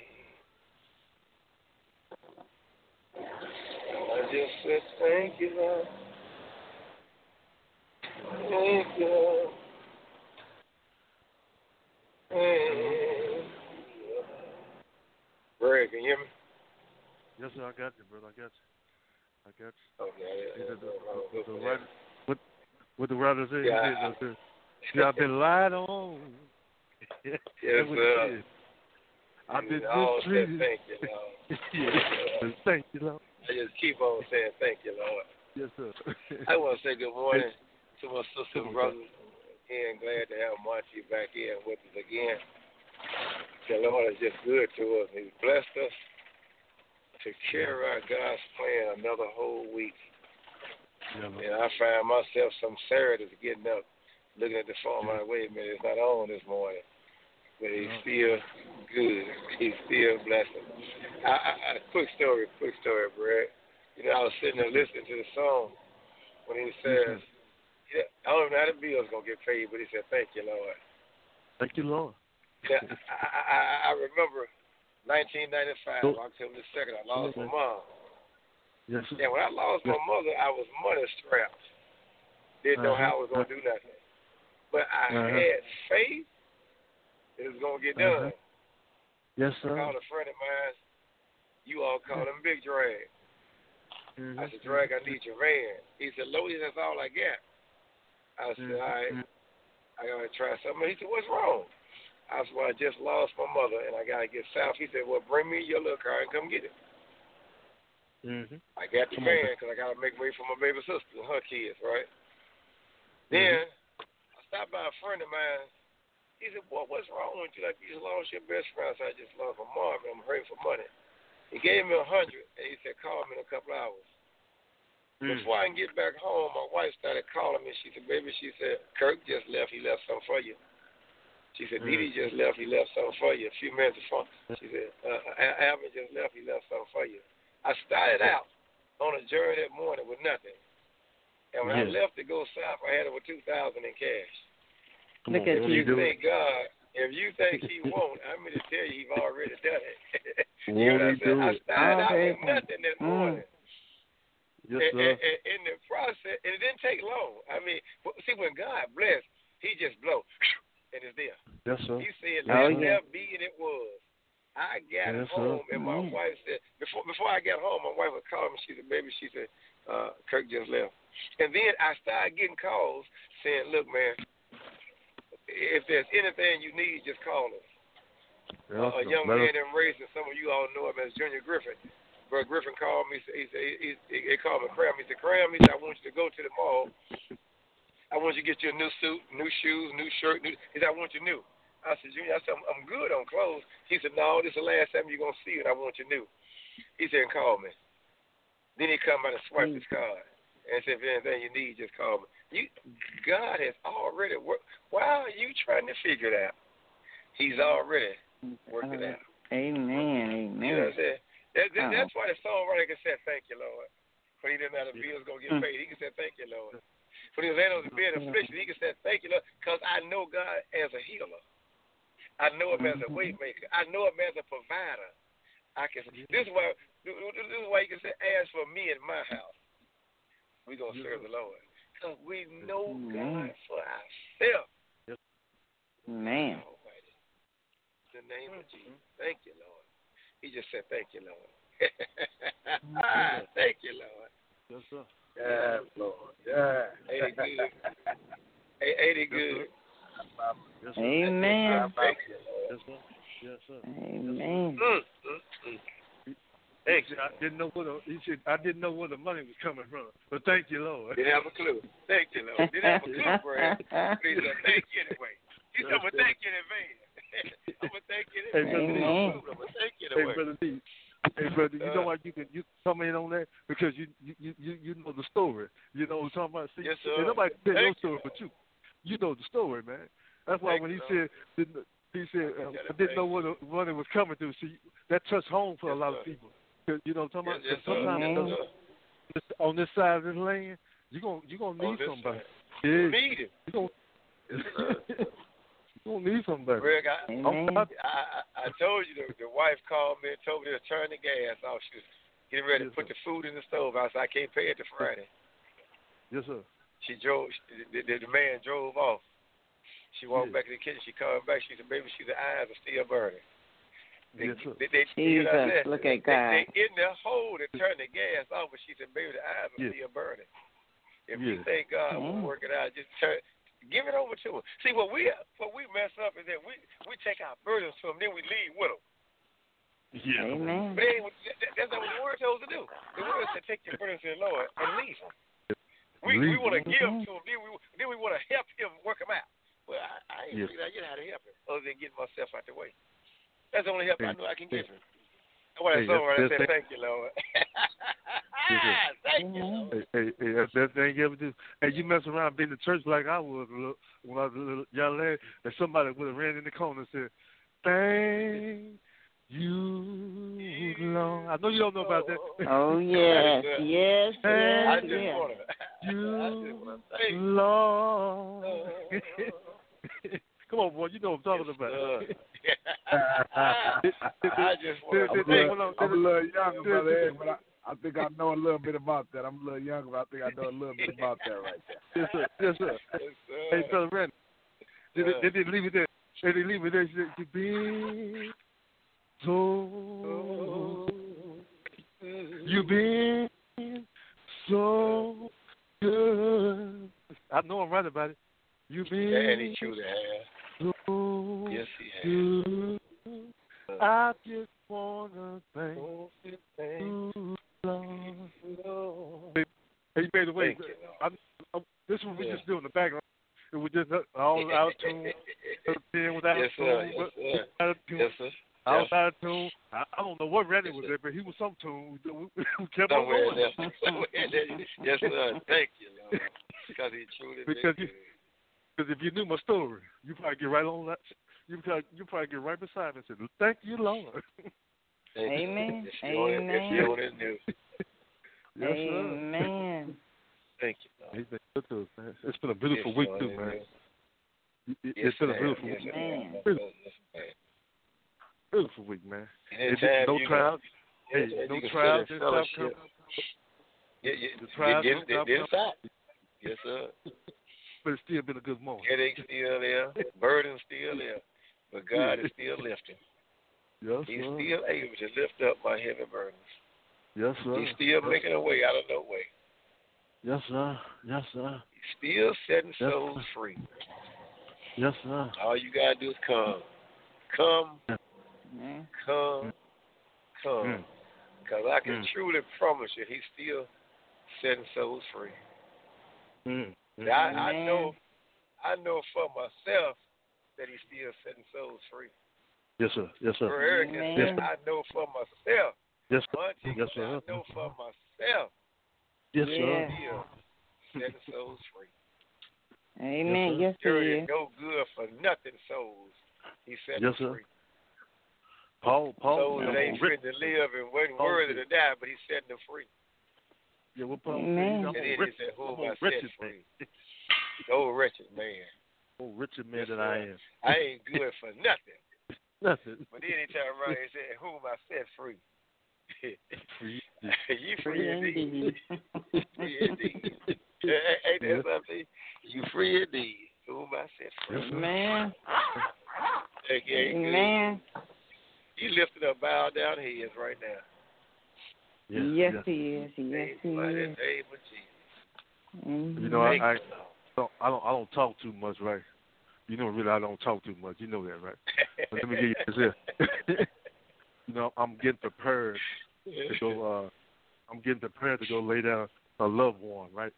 I just said thank you, Lord. Thank you, Lord. Thank you. Greg, can you hear me? Yes, sir. I got you, brother. I got you. I got you. Okay. Yeah, the, Yeah, the, the, the writer, what, what the writer said? Yeah, he said, yeah, I've been lied on. Yes, sir. I've been mistreated. Thank you, Lord. Yeah. Thank you, Lord. I just keep on saying thank you, Lord. Yes, sir. I want to say good morning to my sisters and brothers. Again, glad to have Monty back in with us again. The Lord is just good to us. He's blessed us to carry out God's plan another whole week. Yeah, and I find myself some Saturdays getting up, looking at the phone, like, wait a minute, it's not on this morning. But he's still good. He's still blessing. I, I, I, quick story, quick story, Brad. You know, I was sitting there listening to the song when he says, yeah, I don't know how the bill's going to get paid, but he said, thank you, Lord. Thank you, Lord. Now, I, I, I remember nineteen ninety-five, oh. October the second, I lost my mom. Yes, sir. And when I lost yes. my mother, I was money strapped. Didn't know uh-huh. how I was going to do nothing. But I uh-huh. had faith that it was going to get done. Uh-huh. Yes, sir. I called a friend of mine. You all call him Big Drag. Mm-hmm. I said, Drag, I need your van. He said, Louis, that's all I got. I said, mm-hmm. all right, I got to try something. He said, what's wrong? I said, well, I just lost my mother, and I got to get south. He said, well, bring me your little car and come get it. Mm-hmm. I got the van because I got to make way for my baby sister and her kids, right? Mm-hmm. Then I stopped by a friend of mine. He said, boy, what's wrong with you? Like, you just lost your best friend. So I just lost my mom, and I'm hurting for money. He gave me a hundred, and he said, call me in a couple hours. Mm. Before I can get back home, my wife started calling me. She said, baby, she said, Kirk just left. He left something for you. She said, mm. Dee Dee just left. He left something for you. A few minutes before. She said, uh, Alvin just left. He left something for you. I started out on a journey that morning with nothing. And when yeah. I left to go south, I had over two thousand dollars in cash. Come Look on, at you. Thank God. If you think he won't, I'm going to tell you he's already done it. You know what I'm saying? I started out with nothing this morning. Mm. Yes, and, sir. and, and in the process, and it didn't take long. I mean, see, when God bless, he just blow, and it's there. Yes, sir. He said, oh, let yeah. there be, and it was. I got yes, home, sir. and my mm. wife said, before before I got home, my wife would call me. She said, baby, she said, uh, Kirk just left. And then I started getting calls saying, look, man, if there's anything you need, just call us. Uh, a young man in race, and some of you all know him as Junior Griffin. But Griffin called me. He said, he, he, he called me Cram. He said, Cram, he said, I want you to go to the mall. I want you to get you a new suit, new shoes, new shirt. New, he said, I want you new. I said, Junior, I said, I'm, I'm good on clothes. He said, no, this is the last time you're going to see it. I want you new. He said, call me. Then he come by and swipe his card. And said, if anything you need, just call me. You, God has already worked. Why are you trying to figure it out? He's already worked it out. Amen. Amen. You know what I'm saying? That, that, oh. That's why the songwriter can say, thank you, Lord. When he didn't know the bill's going to get paid, he can say, thank you, Lord. When he was laying on the bed of affliction, he can say, thank you, Lord, because I know God as a healer. I know him as a way maker. I know him as a provider. I can. This is why. This is why you can say, "As for me and my house, we're gonna serve the Lord," because we know God for ourselves. Man. In the name of Jesus, thank you, Lord. He just said, "Thank you, Lord." Thank you, Lord. Yes, sir. Yes, Lord. Yeah. Ain't it good? Ain't it good? Yes, sir. Amen. Yes, sir. Yes, sir. Amen. Mm, mm, mm. Thank he you. said, I didn't know where the he said I didn't know where the money was coming from. But thank you, Lord. Didn't have a clue. Thank you, Lord. Didn't have a clue, Brad. But he said, thank you anyway. He said, I'm going to thank you in advance. I'm going to thank you in advance. Hey, I'm going to thank you Hey, anyway. brother D. Hey, brother, you know Uh, why you can you come in on that? Because you you, you, you know the story. You know what I'm talking about? See, Yes, sir. and nobody can tell your Thank story you. but you. You know the story, man. That's why Thank when he you, said didn't, he said uh, Yeah, I didn't know thank where the money was coming through. See, that touched home for Yes, a lot sir. of people. 'Cause, you know what I'm talking Yes, about? 'Cause yes, sir. sometimes Yes, those- sir. this- on this side of this land, you're gonna you're gonna On need this somebody. side. Yeah, You need it. you're gonna, Yes, sir. you're gonna need somebody. Greg, I, Amen. I, I, I told you the, the wife called me and told me to turn the gas off. She was getting ready Yes, to put sir. the food in the stove. I said, I can't pay it till Friday. Yes, sir. She drove, she, the, the, the man drove off. She walked Yeah. back in the kitchen. She called back. She said, baby, she, the eyes are still burning. They, Yes, sir. they, they, you know what I Jesus, said? look at They, God. they in the hole to turn the gas off, but she said, baby, the eyes are Yeah. still burning. If Yeah. you think God will Mm. work it out, just turn, give it over to him. See, what we what we mess up is that we, we take our burdens to him, then we leave with him. Yeah. Amen. But that, that, that's not what the word tells us to do. The word said, take your burdens to the Lord and leave him. We we Leave want to him. give to him, then we then we want to help him work him out. Well, I, I ain't Yes. figured out yet how to help him other than getting myself out the way. That's the only help I know I can give him. That's why Hey, that song right that's- there said, that's- thank you, Lord. Yes, Thank you, Amen. Lord. Hey, hey, hey, that's the best thing you ever do. Hey, you mess around, been to church like I was a little, when I was a little young lad, and somebody would have ran in the corner and said, "Thank you, Lord." I know you don't know about that. Oh, yes, yes, I yes, just yes. want to. I just You, want to thank you. Lord. Come on, boy, you know what I'm talking about. Lord. I just want to Did- did- thank did- you. hold on, I'm a did- little younger, did- brother did- Ed, but I, I think I know a little bit about that. I'm a little younger, but I think I know a little bit about that right there. Yes, sir. Yes, sir. Yes, sir. Hey, brother Randy, did Uh, it, they didn't leave it there. They didn't leave it there. She said, "You been so, you been so good." I know I'm right about it. You been and he truly has. so Yes, he has. good. I just wanna thank you, Lord. Hey, by the way, Thank you, I, I, this is what we Yeah. just do in the background. It was just all out of tune, without Yes, tune, sir. Yes, but sir. out of tune. Yes, sir. I was Yes. out of tune. I, I don't know what Randy Yes, was sir. there, but he was some tune. We, we, we kept on Somewhere in going. there. Somewhere in there. Yes, sir. Thank you, Lord. Because he truly Because been you- good. Because if you knew my story, you probably get right on that. You probably, you probably get right beside me and say, "Thank you, Lord." Thank you. Amen. If you only- If you only knew. Yes, sir. Amen. Thank you, Lord. He's been good to us, man. It's been a beautiful If week you too, only man. knew. It, it, Yes, it's been a ma'am. beautiful Yes, week. Man. ma'am. Beautiful, Yes, ma'am. beautiful week, man. It, Anytime no you trials. Can, Hey, yes, no you can trials sit in didn't stop fellowship. coming. Yeah, yeah, The trials didn't, didn't stop didn't coming. stop. Yes, sir. But it's still been a good morning. Headache still there. Burden still there. But God Yeah. is still lifting. Yes, He's sir. still able to lift up my heavy burdens. Yes, sir. He's still making a way out of no way. Yes, sir. Yes, sir. He's still setting Yes, souls sir. free. Yes, sir. All you gotta do is come. Come, Yeah. come, come. Mm. Because I can Mm. truly promise you he's still setting souls free. Mm. Mm. I, I Amen. know I know for myself that he's still setting souls free. Yes, sir. Yes, sir. For Eric, Amen. I know for myself. Yes, sir. Auntie, Yes, I sir. know for myself Yes, Yeah. sir. still setting souls free. Amen. Yes, he There is is. no good for nothing souls. He set Yes, them sir. free. Paul, Paul, Souls that Paul, ain't fit to live and wasn't Paul worthy said- to die, but he's setting them free. Yeah, what Paul Amen. said, And I'm then a he rich, said, who I'm am I a set wretched free? man. Oh, wretched man. Oh, richer man Yes, than sir. I am. I ain't good for nothing. Nothing. But then he turned around and said, who am I set free? Free. you free Free indeed. indeed. Free indeed. Ain't that something? You free indeed. Who am I set free? Amen. Thank you, ain't good. Amen. He lifted up, bowed down heads right now. Yes, Yes, yes. he is. Yes, he In the mighty is. name of Jesus. Mhm. You know, I, Thank I you, don't, I don't, I don't talk too much, right? You know, really, I don't talk too much. You know that, right? But let me give you this here. You know, I'm getting prepared to go. Uh, I'm getting prepared to go lay down a loved one, right?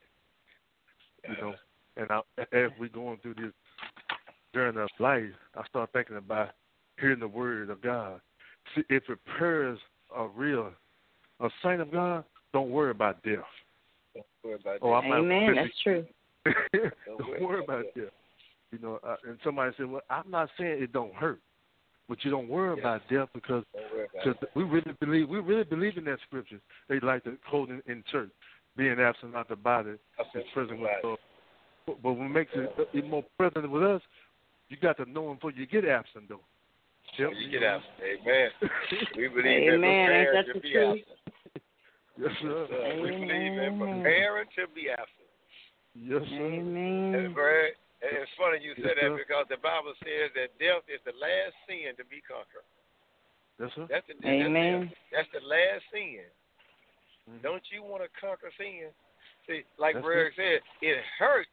You know, and I, as we going through this journey of life, I start thinking about hearing the word of God. See, it prepares a real, a saint of God. Don't worry about death. Don't worry about oh, death. Amen. That's true. don't, don't worry about death. You know, uh, and somebody said, "Well, I'm not saying it don't hurt, but you don't worry yeah. about death because cause we really believe we really believe in that scripture. They like to quote in, in church, being absent not the body is present with us. But, but what makes it, it more present with us, you got to know him before you get absent, though. Yep, you get absent. Amen. We believe Amen. in Ain't preparing that to the be truth? absent. Yes, sir. Yes, we believe in preparing to be absent. Yes, sir. Amen. And very, and it's funny you said yes, that sir. because the Bible says that death is the last sin to be conquered. Yes, sir. That's the, Amen. That's, that's the last sin. Mm-hmm. Don't you want to conquer sin? See, like That's Greg said, it hurts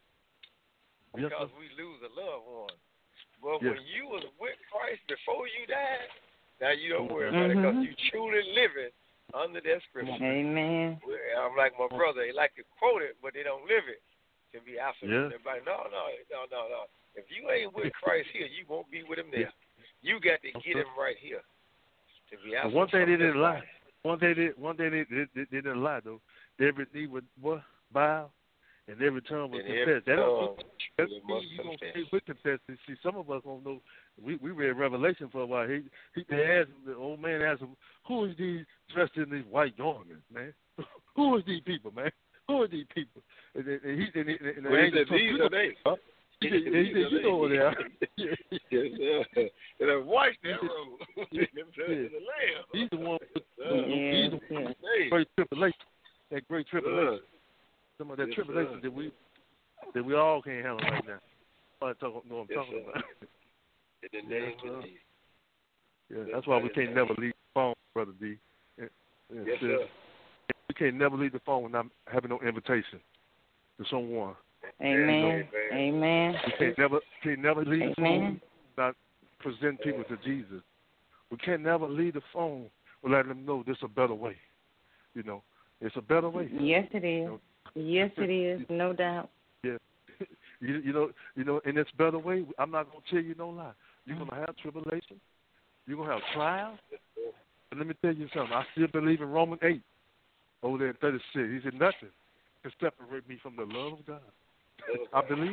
yes, because sir. we lose a loved one. But yes. when you was with Christ before you died, now you don't worry mm-hmm. about it because you truly living under that scripture. Amen. I'm like my brother. They like to quote it, but they don't live it. To be absent yeah. from everybody. No, no, no, no, no. If you ain't with Christ here, you won't be with him there. You got to get him right here. To be absent one thing from they didn't everybody. lie. One thing they one thing they, they, they, they didn't lie though. Every knee would what bow, and every tongue would confess. That don't mean you gonna stay with confess. See, some of us don't know. We we read Revelation for a while. He he they asked him, the old man asked him, "Who is these dressed in these white garments, man? Who is these people, man? Who are these people?" And, and, and he and, and, and the well, angel he said, "These are they." Huh? He said, he said, "You know what they are." Yes, sir. And a white arrow in the lamb. He's the one. With, uh, yeah, he's the one with great tribulation. That great tribulation. Some of that yes, tribulation sir. that we that we all can't handle right now. I talk, know what I'm yes, talking sir. about. In the name yes, of Jesus. Yeah, that's why we can't never leave the phone, Brother D. Yeah, yeah, yes, sir. We can't never leave the phone without having no invitation to someone. Amen. Amen. Amen. We can't never can't never leave the Amen. phone without presenting people to Jesus. We can't never leave the phone without letting them know there's a better way. You know, it's a better way. Yes, it is. You know? Yes, it is. No doubt. Yeah. You, you know, you know, in this better way, I'm not gonna tell you no lie. You're gonna have tribulation. You're gonna have trials. But let me tell you something. I still believe in Romans eight, over there in thirty-six. He said nothing can separate me from the love of God. I believe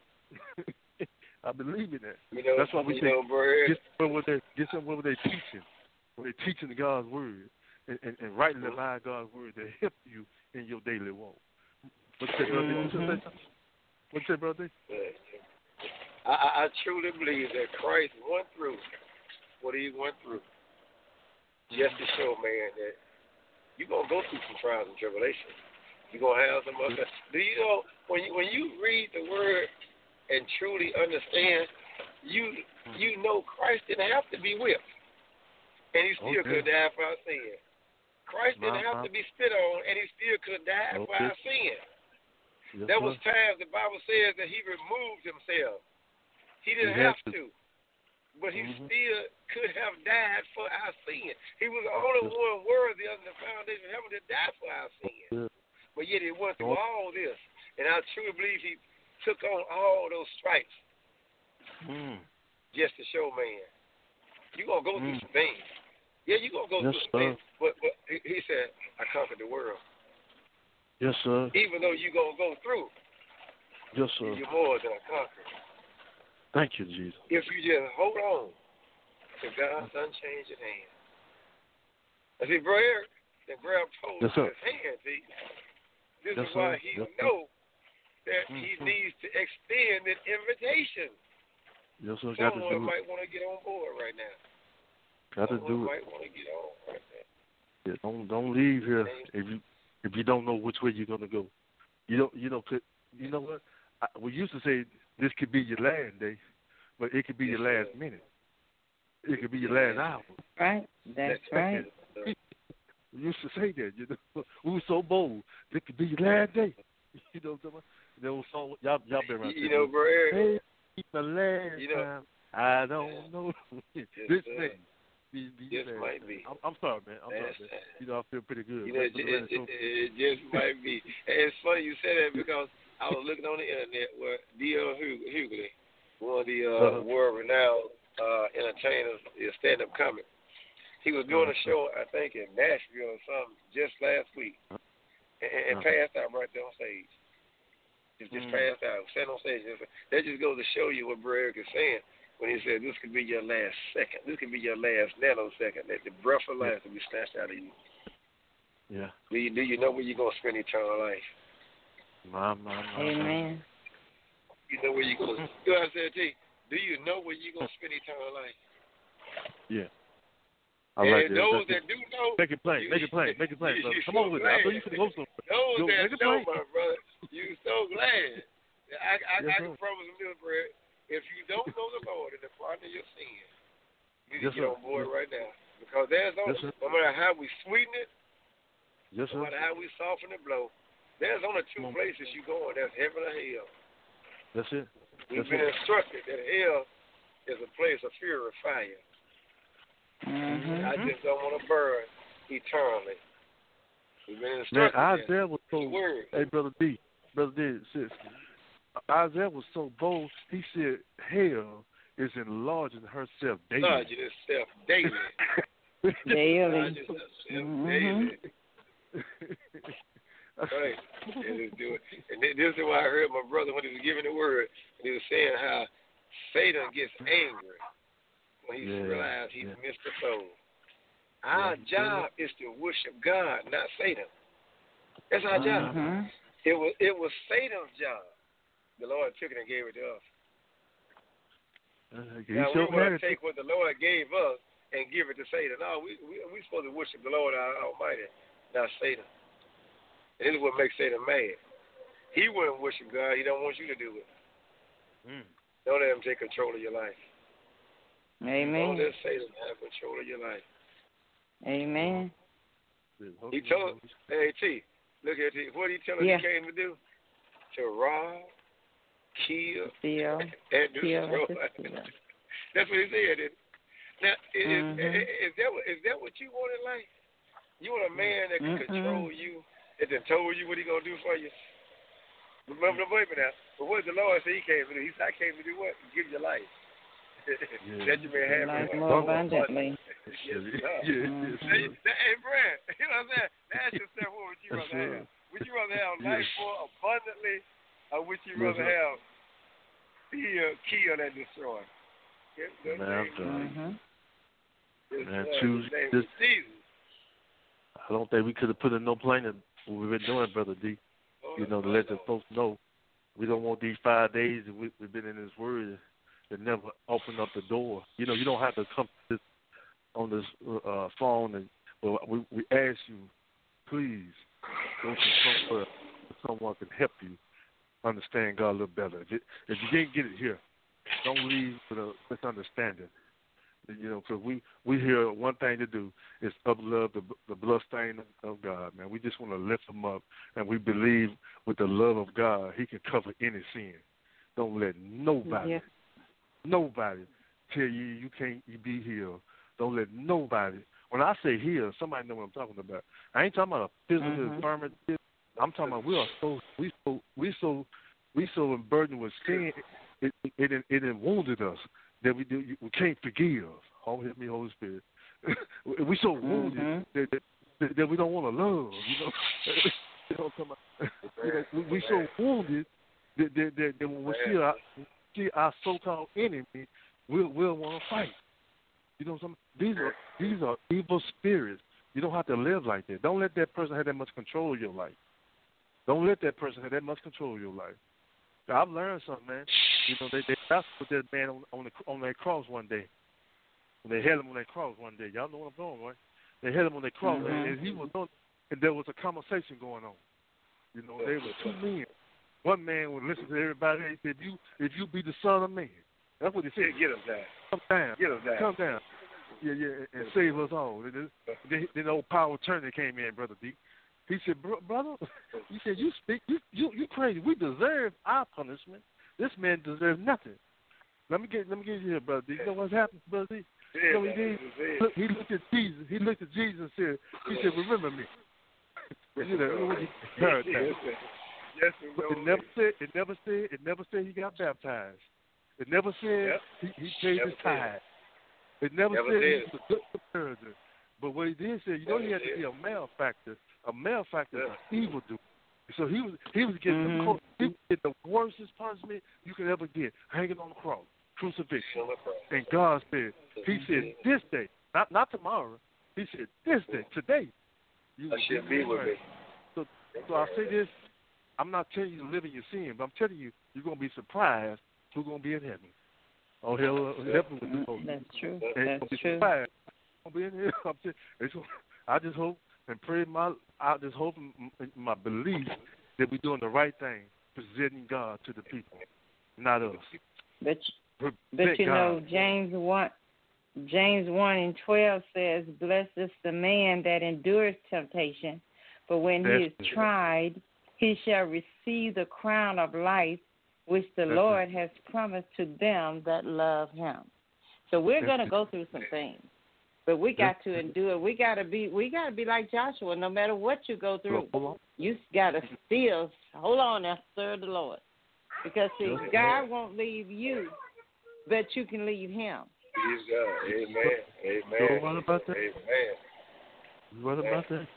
it. I believe in that. You know, that's why we you say know, Brad, get somewhere where they get somewhere where they're teaching, where they're teaching God's word and, and, and rightly divide God's word to help you in your daily walk. What's that, brother? Mm-hmm. What's that, brother? I, I truly believe that Christ went through what he went through just to show, man, that you're going to go through some trials and tribulations. You're going to have some other. Do you know, when you, when you read the word and truly understand, you you know Christ didn't have to be whipped, and he still okay. could die for our sin. Christ didn't uh-huh. have to be spit on, and he still could die okay. for our sin. Yes, there was sir. times the Bible says that he removed himself. He didn't he have to. to, but he mm-hmm. still could have died for our sin. He was the only yes. one worthy under the foundation of heaven to die for our sin. Yes. But yet he went through all this, and I truly believe he took on all those stripes mm. just to show man. You're going to go mm. through some things. Yeah, you're going to go yes, through some sir. things. But, but he said, I conquered the world. Yes, sir. Even though you're going to go through, yes, sir. you're more than a conqueror. Thank you, Jesus. If you just hold on to God's unchanging hand. I see, Bro Eric, then grab hold yes, of his hand, see? This yes, is why sir. he yes, knows that mm-hmm. he needs to extend an invitation. Yes, sir. Got Someone to do might it. want to get on board right now. Got Someone to do might it. want to get on right now. Yeah, don't don't leave here if you if you don't know which way you're gonna go. You don't you know you know what I, we used to say this could be your last day, but it could be yes, your last sir. minute. It could be your last hour. Right. That's right. We used to say that. You know, we were so bold. It could be your last day. You know what I'm talking about? There was song y'all y'all been around. You know, Bro Eric. Hey, the last you know, time I don't know. yes, this sir. name. be, be just sad. might be. I'm, I'm sorry, man. I'm That's sorry, man. You know, I feel pretty good. You know, it, it, it, it just might be. And it's funny you say that because I was looking on the internet where D L Hughley, one of the uh, uh-huh. world-renowned uh, entertainers, is stand-up comic. He was doing a show, I think, in Nashville or something just last week, and, and uh-huh. passed out right there on stage. Just, just mm. passed out, sat on stage. That just goes to show you what Brad is saying when he said this could be your last second. This could be your last nanosecond. That the breath of life will be snatched out of you. Yeah. Do you, do you know where you're going to spend eternal life? My, my, my. Amen. You know where you're going to, you know what I said, T? Do you know where you're going to spend eternal life? Yeah. I and like those that. that do know, make it plain, make it plain, make it plain, brother. Come on with it. I know you can go somewhere. Those Go, that know, plain. my brother, you so glad. I, I, yes, I can promise you this, Brad. If you don't know the Lord and the pardon of your sin, you need yes, to get sir. on board yes. right now. Because there's only, yes, no matter how we sweeten it, yes, no matter how we soften the blow, there's only two places you go in. That's heaven or hell. That's it. We've That's been it. instructed that hell is a place of fury and fire. Mm-hmm. I just don't want to burn eternally. We've been Man, instructed. Isaiah was so. Hey, brother D, brother D, sis. Isaiah was so bold. He said, "Hell is enlarging herself daily." Enlarging itself daily. Daily. Enlarging itself mm-hmm. daily. Right. And, do it. And this is why I heard my brother when he was giving the word, and he was saying how Satan gets angry when he yeah, realizes he's yeah. missed the soul. Our yeah. job is to worship God, not Satan. That's our job. Mm-hmm. It was it was Satan's job. The Lord took it and gave it to us. Uh, now we want to take what the Lord gave us and give it to Satan. No, we we we supposed to worship the Lord our Almighty, not Satan. And this is what makes Satan mad. He wouldn't worship God. He don't want you to do it. Mm. Don't let him take control of your life. Amen. Don't let Satan have control of your life. Amen. He told, hey, T, look at T. What did he tell us yeah. he came to do? To rob, kill, steal, and destroy. Kill. That's what he said. Now, is, mm-hmm. is, is, that, is that what you want in life? You want a man that can mm-hmm. control you and then told you what he going to do for you? Remember, wait a minute. But what did the Lord say he came to do? He said, I came to do what? Give you life. Yeah. That you may have life more abundantly. Yes, yeah. mm-hmm. Hey, hey, Brad, you know what I'm saying? Now ask yourself, what would you rather sure. have? Would you rather have yes. life more abundantly, or would you yes, rather sir. have kill, kill, and destroy? Yes, Man, mm-hmm. Man, choose this. Jesus. I don't think we could have put in no plan in what we've been doing, Brother D. Oh, you know, to let the folks know we don't want these five days that we, we've been in this word that never open up the door. You know, you don't have to come to this, on this uh, phone and well, we we ask you, please go to somewhere where someone can help you understand God a little better. If, it, if you didn't get it here, don't leave with a misunderstanding. You know, because we, we hear one thing to do is uplove the the blood stain of, of God, man. We just want to lift him up, and we believe with the love of God, he can cover any sin. Don't let nobody, yeah. nobody tell you you can't you be healed. Don't let nobody. When I say healed, somebody know what I'm talking about. I ain't talking about a physical mm-hmm. infirmity. I'm talking about we are so we so we so we so burdened with sin. It it it, it, it wounded us. That we do, we can't forgive. Oh, help me, Holy Spirit. we so wounded mm-hmm. that, that that we don't want to love. You know, you know, come on. You know we, we so wounded that, that, that, that when we see our, see our so-called enemy, we'll we'll want to fight. You know, some these are these are evil spirits. You don't have to live like that. Don't let that person have that much control of your life. Don't let that person have that much control of your life. I've learned something, man. You know, they they put that man on on, the, on that cross one day. When they held him on that cross one day. Y'all know what I'm going, right? They held him on that cross, mm-hmm. and, and he was on, and there was a conversation going on. You know, there were two men. One man would listen to everybody. He said, "You, if you be the Son of Man," that's what he said. Yeah, get us down. Come down. Get us down. Come down. Yeah, yeah, and, and save us all. Then, then, then the old power attorney came in, Brother D. He said, Bro, brother, he said, you speak, you, you, you crazy. We deserve our punishment. This man deserves nothing. Let me get, let me get you here, Brother D. You know what's happened, Brother D? You know what he did? Look, he looked at Jesus. He looked at Jesus and said, he said, remember me. You know, when he heard that. Yes, But it never said, it never said, it never said he got baptized. It never said yep. he, he paid never his tithe. It never, never said said. he was a good Samaritan. But what he did say, you know, he had to be a malefactor. A malefactor is an evildoer. So he was he was getting mm-hmm. the he was getting the worstest punishment you could ever get, hanging on the cross, crucifixion. And God said, He said, this day, not not tomorrow. He said, this day, today, you will should be with me. So, so I say this. I'm not telling you to live in your sin, but I'm telling you, you're gonna be surprised who's gonna be in heaven. Oh hell, heaven with the Lord. That's true. And That's be true. surprised. I'm gonna be in here. I'm just, it's, I just hope and pray my. I just hope in my belief that we're doing the right thing, presenting God to the people, not us. But but you God. know, James one, James one and twelve says, "Blessed is the man that endures temptation, but when That's he is it. tried, he shall receive the crown of life, which the That's Lord has promised to them that love Him." So we're That's going to it. go through some things, but we got to endure. We got to be. We got to be like Joshua. No matter what you go through, you got to still hold on and serve the Lord, because see, God won't leave you, but you can leave Him. Praise God. Amen. Amen. So what about that? Amen. What about that?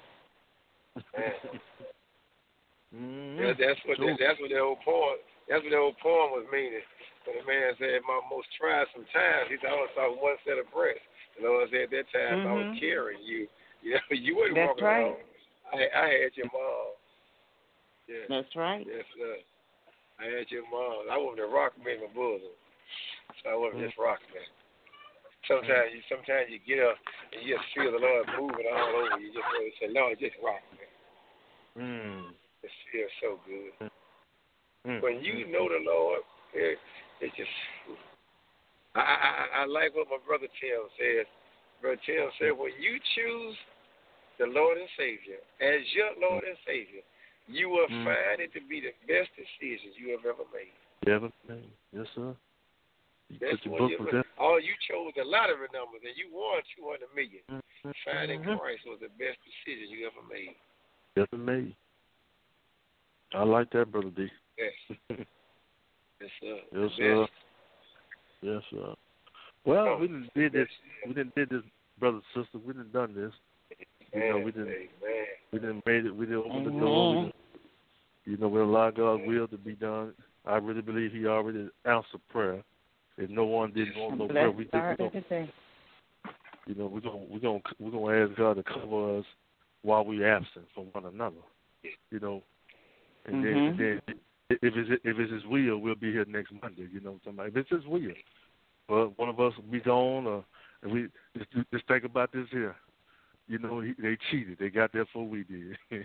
mm-hmm. yeah, that's what that, that's what the old poem. That's what the old poem was meaning. When the man said, "My most tried sometimes," he said, "I only saw one set of breasts." The Lord said, "At that time, mm-hmm. I was carrying you. You know, you wasn't that's walking right. alone. I, I had your mom. Yeah. That's right. Yes, sir. I had your mom. I wanted to rock me in my bosom, so I wasn't mm-hmm. just rocking me. Sometimes you, sometimes you get up and you just feel the Lord moving all over you. You just really say, "Lord, just rock me." Mm. It feels so good. Mm. When you know the Lord, it, it just. I, I I like what my brother Tim says. Brother Tim said, when you choose the Lord and Savior as your Lord and Savior, you will mm. find it to be the best decision you have ever made. Ever made? Yes, sir. You That's put your what book you, with that. oh, you chose the lottery numbers and you won two hundred million. Mm-hmm. Finding Christ was the best decision you ever made. Ever made. I like that, Brother D. Yes. Yes, sir. Yes, sir. Yes, sir. Well, oh, we didn't did this. We didn't did this, brother, sister. We didn't done this. You know, we didn't. Amen. We didn't made it. We didn't open Amen. the door. We didn't, you know, we allow God's will to be done. I really believe He already answered prayer. If no one didn't want no prayer, we didn't. You know, we're gonna we're gonna we're gonna ask God to cover us while we absent from one another. You know, and mm-hmm. then, then if it's if it's His will, we'll be here next Monday. You know, somebody. If it's His will, but one of us will be gone, or and we just, just think about this here. You know, he, they cheated. They got there before we did. Good.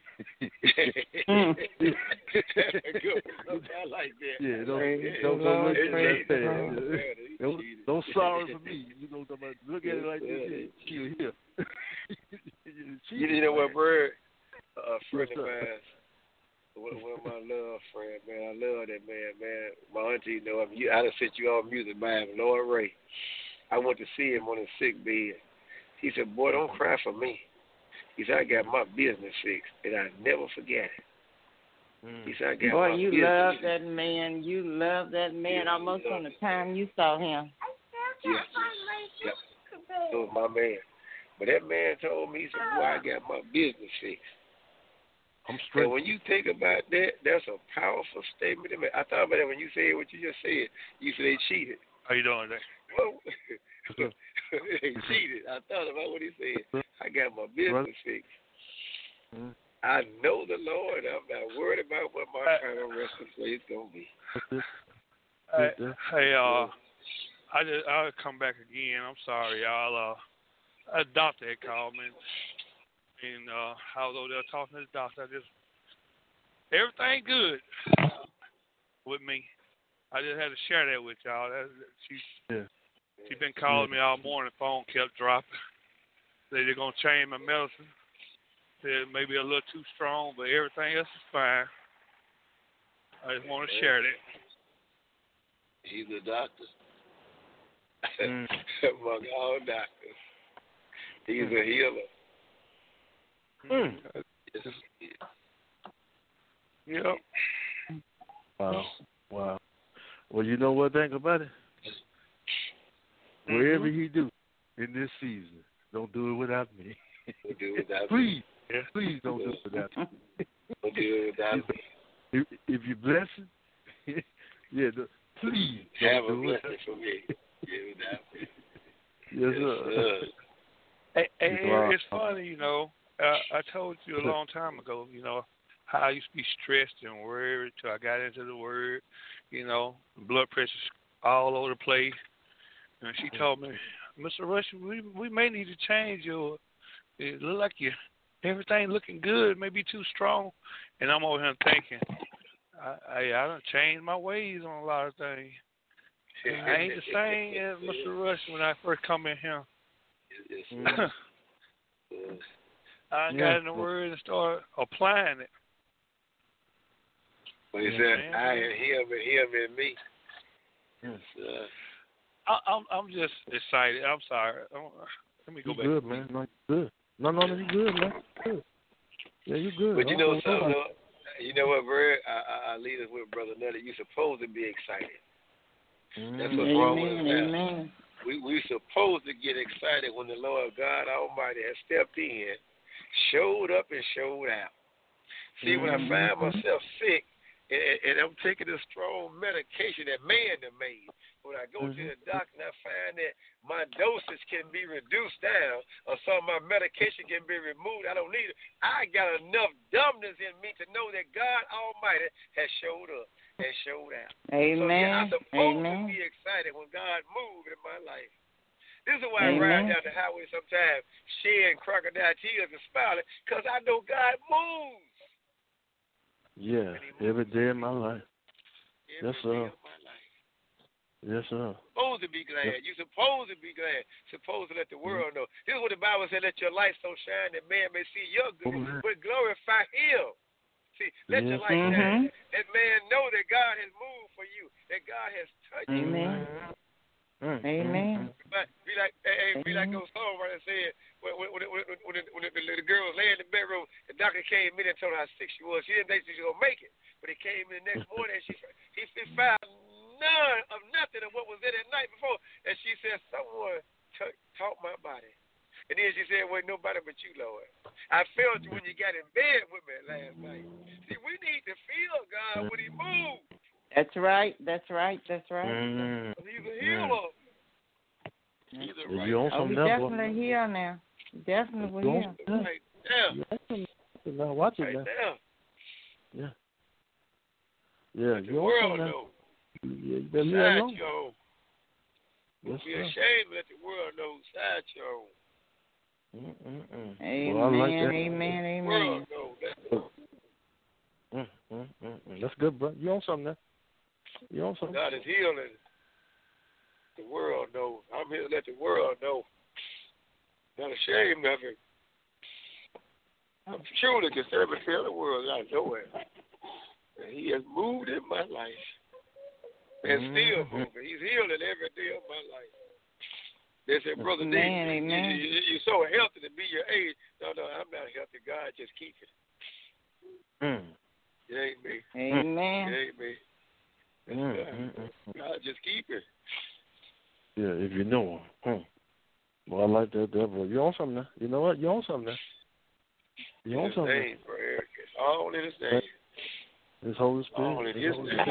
I like that. Yeah, don't Praise don't, the don't Lord, look praise at the that. Lord. Don't, don't sorry for me. You know, look at it like this. Here, here. You know what, Bird? A friend of mine, one of my love friends, man. I love that man, man. My auntie, you know, I, mean, I done sent you all music by him, Lord Ray. I went to see him on his sick bed. He said, "Boy, don't cry for me." He said, "I got my business fixed, and I never forget it." Mm. He said, "I got Boy, my you business love fixed." that man. You love that man yeah, almost from the time you saw him. Yes. Yep. That was my man. But that man told me, he said, "Boy, I got my business fixed." I'm straight. And when you think about that, that's a powerful statement to make. I thought about that when you said what you just said. You said they cheated. How you doing today? Well, they cheated. I thought about what he said. I got my business fixed. Mm-hmm. I know the Lord. I'm not worried about what my final resting place is going to be. Hey, hey, uh, I just, I'll come back again. I'm sorry, y'all. Uh, a doctor had called me. And uh, I was over there talking to the doctor. I just, everything good with me. I just had to share that with y'all. That, she, yeah. she been calling me all morning. The phone kept dropping. Said they're gonna change my medicine. Said maybe a little too strong, but everything else is fine. I just want to share that. He's a doctor. Mm. Among all doctors. He's a healer. Mm. Yep. Wow. Wow. Well, you know what? Think about it. Wherever Mm-hmm. he do in this season, don't do it without me. Don't do it without please, me. yeah. please don't do it without me. Don't do it without me. If, if you're blessing, yeah, the, please have don't a do it. blessing for me. Yeah, without me. Yes, sir. sir. Hey, hey, Wow. it's funny, you know. Uh, I told you a long time ago, you know, how I used to be stressed and worried till I got into the Word. You know, blood pressure's all over the place. And she told me, Mister Rush, we we may need to change your. It look like you, everything looking good, maybe too strong. And I'm over here thinking, I I, I done changed my ways on a lot of things. And I ain't the same as Mister Rush when I first come in here. Yes, I Yeah. got in the Word and started applying it. But he said, I and him and him and me. Yes, sir. I, I'm I'm just excited. I'm sorry. I'm, let me go You back. good, man. No, you good. No, no, no, you good, man. You good. Yeah, you good. But you know something? something, you know what, Brad? I, I, I lead us with Brother Nutter. You're supposed to be excited. That's what's Amen, wrong with us now. amen. We we're supposed to get excited when the Lord God Almighty has stepped in, showed up and showed out. See, when I find myself sick and, and I'm taking a strong medication that man done made, when I go mm-hmm. to the doctor and I find that my dosage can be reduced down or some of my medication can be removed, I don't need it. I got enough dumbness in me to know that God Almighty has showed up and showed out. Amen. So yeah, I'm supposed Amen. to be excited when God moved in my life. This is why Amen. I ride down the highway sometimes shedding crocodile tears and smiling, because I know God moves. Yeah, every day of my life. Every yes, day sir. of my life. Yes, sir. Supposed to be glad. Yep. You're supposed to be glad. Supposed to let the world know. This is what the Bible said, let your light so shine that man may see your good, oh, but glorify him. See, let yes. your light mm-hmm. shine. Let man know that God has moved for you, that God has touched Amen. you. Mm-hmm. Amen. But be like, hey, be like those songwriters said when, when, when, when, when, the, when the, the girl was laying in the bedroom, the doctor came in and told her how sick she was. She didn't think she was gonna make it, but he came in the next morning and she he, he found none of nothing of what was in it the night before, and she said, someone t- taught my body. And then she said, well, nobody but you, Lord. I felt you when you got in bed with me last night. See, we need to feel God when he moves. That's right. That's right. That's right. Mm. He's a healer. Mm. He's a right. You oh, we definitely here now. Definitely we're here. Right now. Now watch it right now. now. Yeah. Yeah. Let the you world know. know. Yeah, you better leave alone. Don't be ashamed to let the world know side your own. Mm-mm-mm. Amen, well, I like that. amen, amen. World know that. Mm, mm, mm, mm. That's good, bro. You on something now? You on something? God is healing. The world knows. I'm here to let the world know. Not ashamed of it. I'm truly concerned to tell the world I know it. And he has moved in my life. And mm-hmm. still moving. He's healing every day of my life. They said, Brother D, you, you, you're so healthy to be your age. No, no, I'm not healthy. God just keeps it. Mm. It ain't me. Amen. It ain't me. Mm. God. God just keep it. Yeah, if you know him. Hmm. Well, I like that, devil. You on something now? You know what? You on something now? You on something? Name, bro, Eric. It's all in his name. His Holy Spirit. All in his name.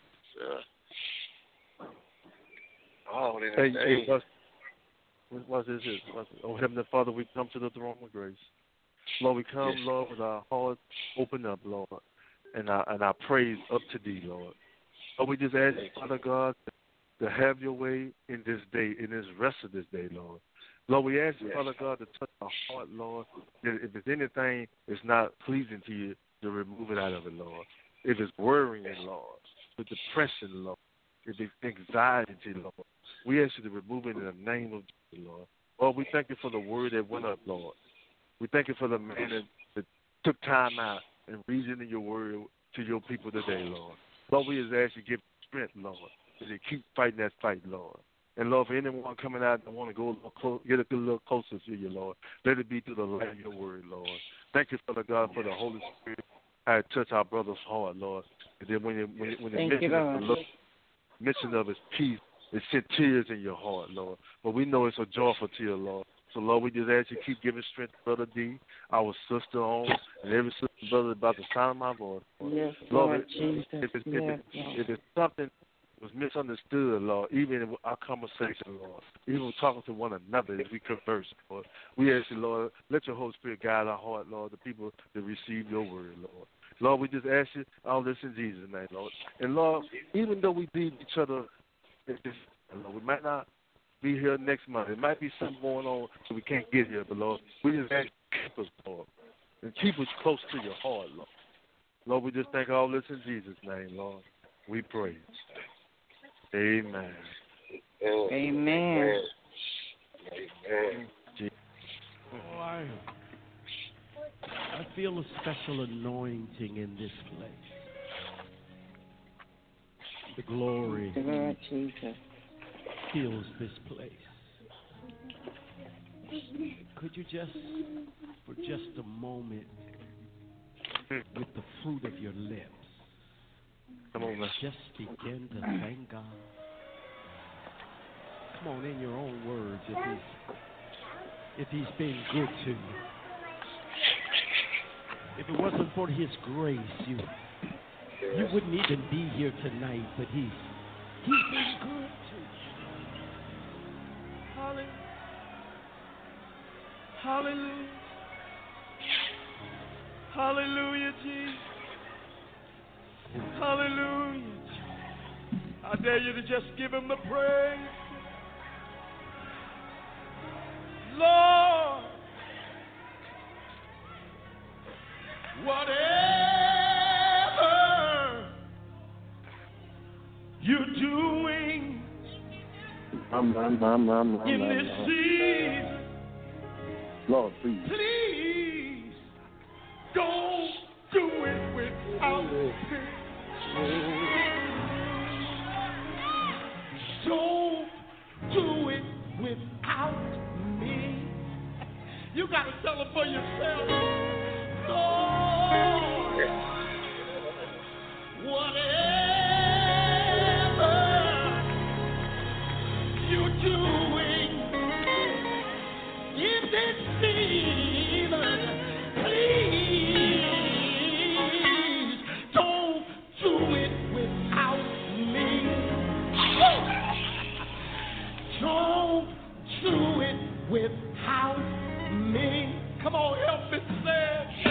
Uh, all in his hey, name. Hey, what's, what's this? What's, oh, Heavenly Father, we come to the throne of grace. Lord, we come, yes. Lord, with our hearts open up, Lord, and our, and our praise up to thee, Lord. Lord, we just ask, Father God, to have your way in this day, in this rest of this day, Lord. Lord, we ask, yes. Father God, to touch our heart, Lord. If there's anything that's not pleasing to you, to remove it out of it, Lord. If it's worrying, Lord, with depression, Lord, if it's anxiety, Lord, we ask you to remove it in the name of Jesus, Lord. Lord, we thank you for the word that went up, Lord. We thank you for the man that, that took time out and reasoning your word to your people today, Lord. Lord, we just ask you to give strength, Lord, as they keep fighting that fight, Lord. And, Lord, for anyone coming out that want to go a little close, get a little closer to you, Lord, let it be through the light of your word, Lord. Thank you, Father God, for the Holy Spirit. How it touch our brother's heart, Lord. And then when you when you, when you mention, you, of, the mention of his peace, it sent tears in your heart, Lord. But we know it's a joyful tear, Lord. So, Lord, we just ask you to keep giving strength to Brother D, our sister on, and every sister and brother about the sound of my voice. Lord, yes, Lord, Lord if, Jesus. If, it's, yes, if, it, if it's something was misunderstood, Lord, even in our conversation, Lord, even talking to one another as we converse, Lord, we ask you, Lord, let your Holy Spirit guide our heart, Lord, the people that receive your word, Lord. Lord, we just ask you all this in Jesus' name, Lord. And, Lord, even though we leave each other, Lord, we might not be here next month. There might be something going on so we can't get here, but, Lord, we just ask you to keep us, Lord, and keep us close to your heart, Lord. Lord, we just thank all this in Jesus' name, Lord. We pray. Amen. Amen. Amen. Amen. Oh, I, I feel a special anointing in this place. The glory Lord Jesus fills this place. Could you just, for just a moment, with the fruit of your lips, Come on, man. just begin to thank God? Come on, in your own words, if he's, if he's been good to you. If it wasn't for his grace, you you wouldn't even be here tonight, but he's, he's been good to you. Hallelujah. Hallelujah. Hallelujah, Jesus. Hallelujah. I dare you to just give him the praise. Lord, whatever you're doing I'm, I'm, I'm, I'm, I'm, in I'm, this I'm. season, Lord, please. please don't do it without me. Don't do it without me. You got to tell them for yourself. Lord, whatever you're doing in this season, please don't do it without me. Don't do it without me. Come on, help me say,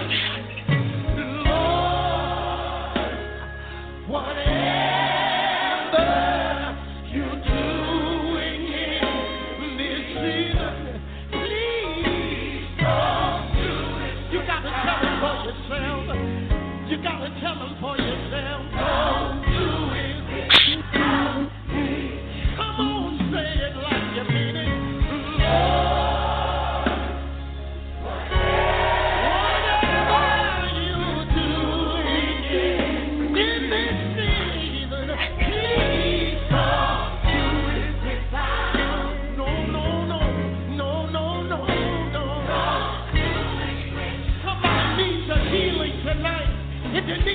Lord, whatever you're doing in this season, please don't do it. You got to tell them for yourself. You got to tell them for yourself. Don't do it without me. Come on, say it like you mean it. Lord, whatever you're doing in this season, please don't do it without. No, no, no, no, no, no, no. Somebody needs a healing tonight. If you need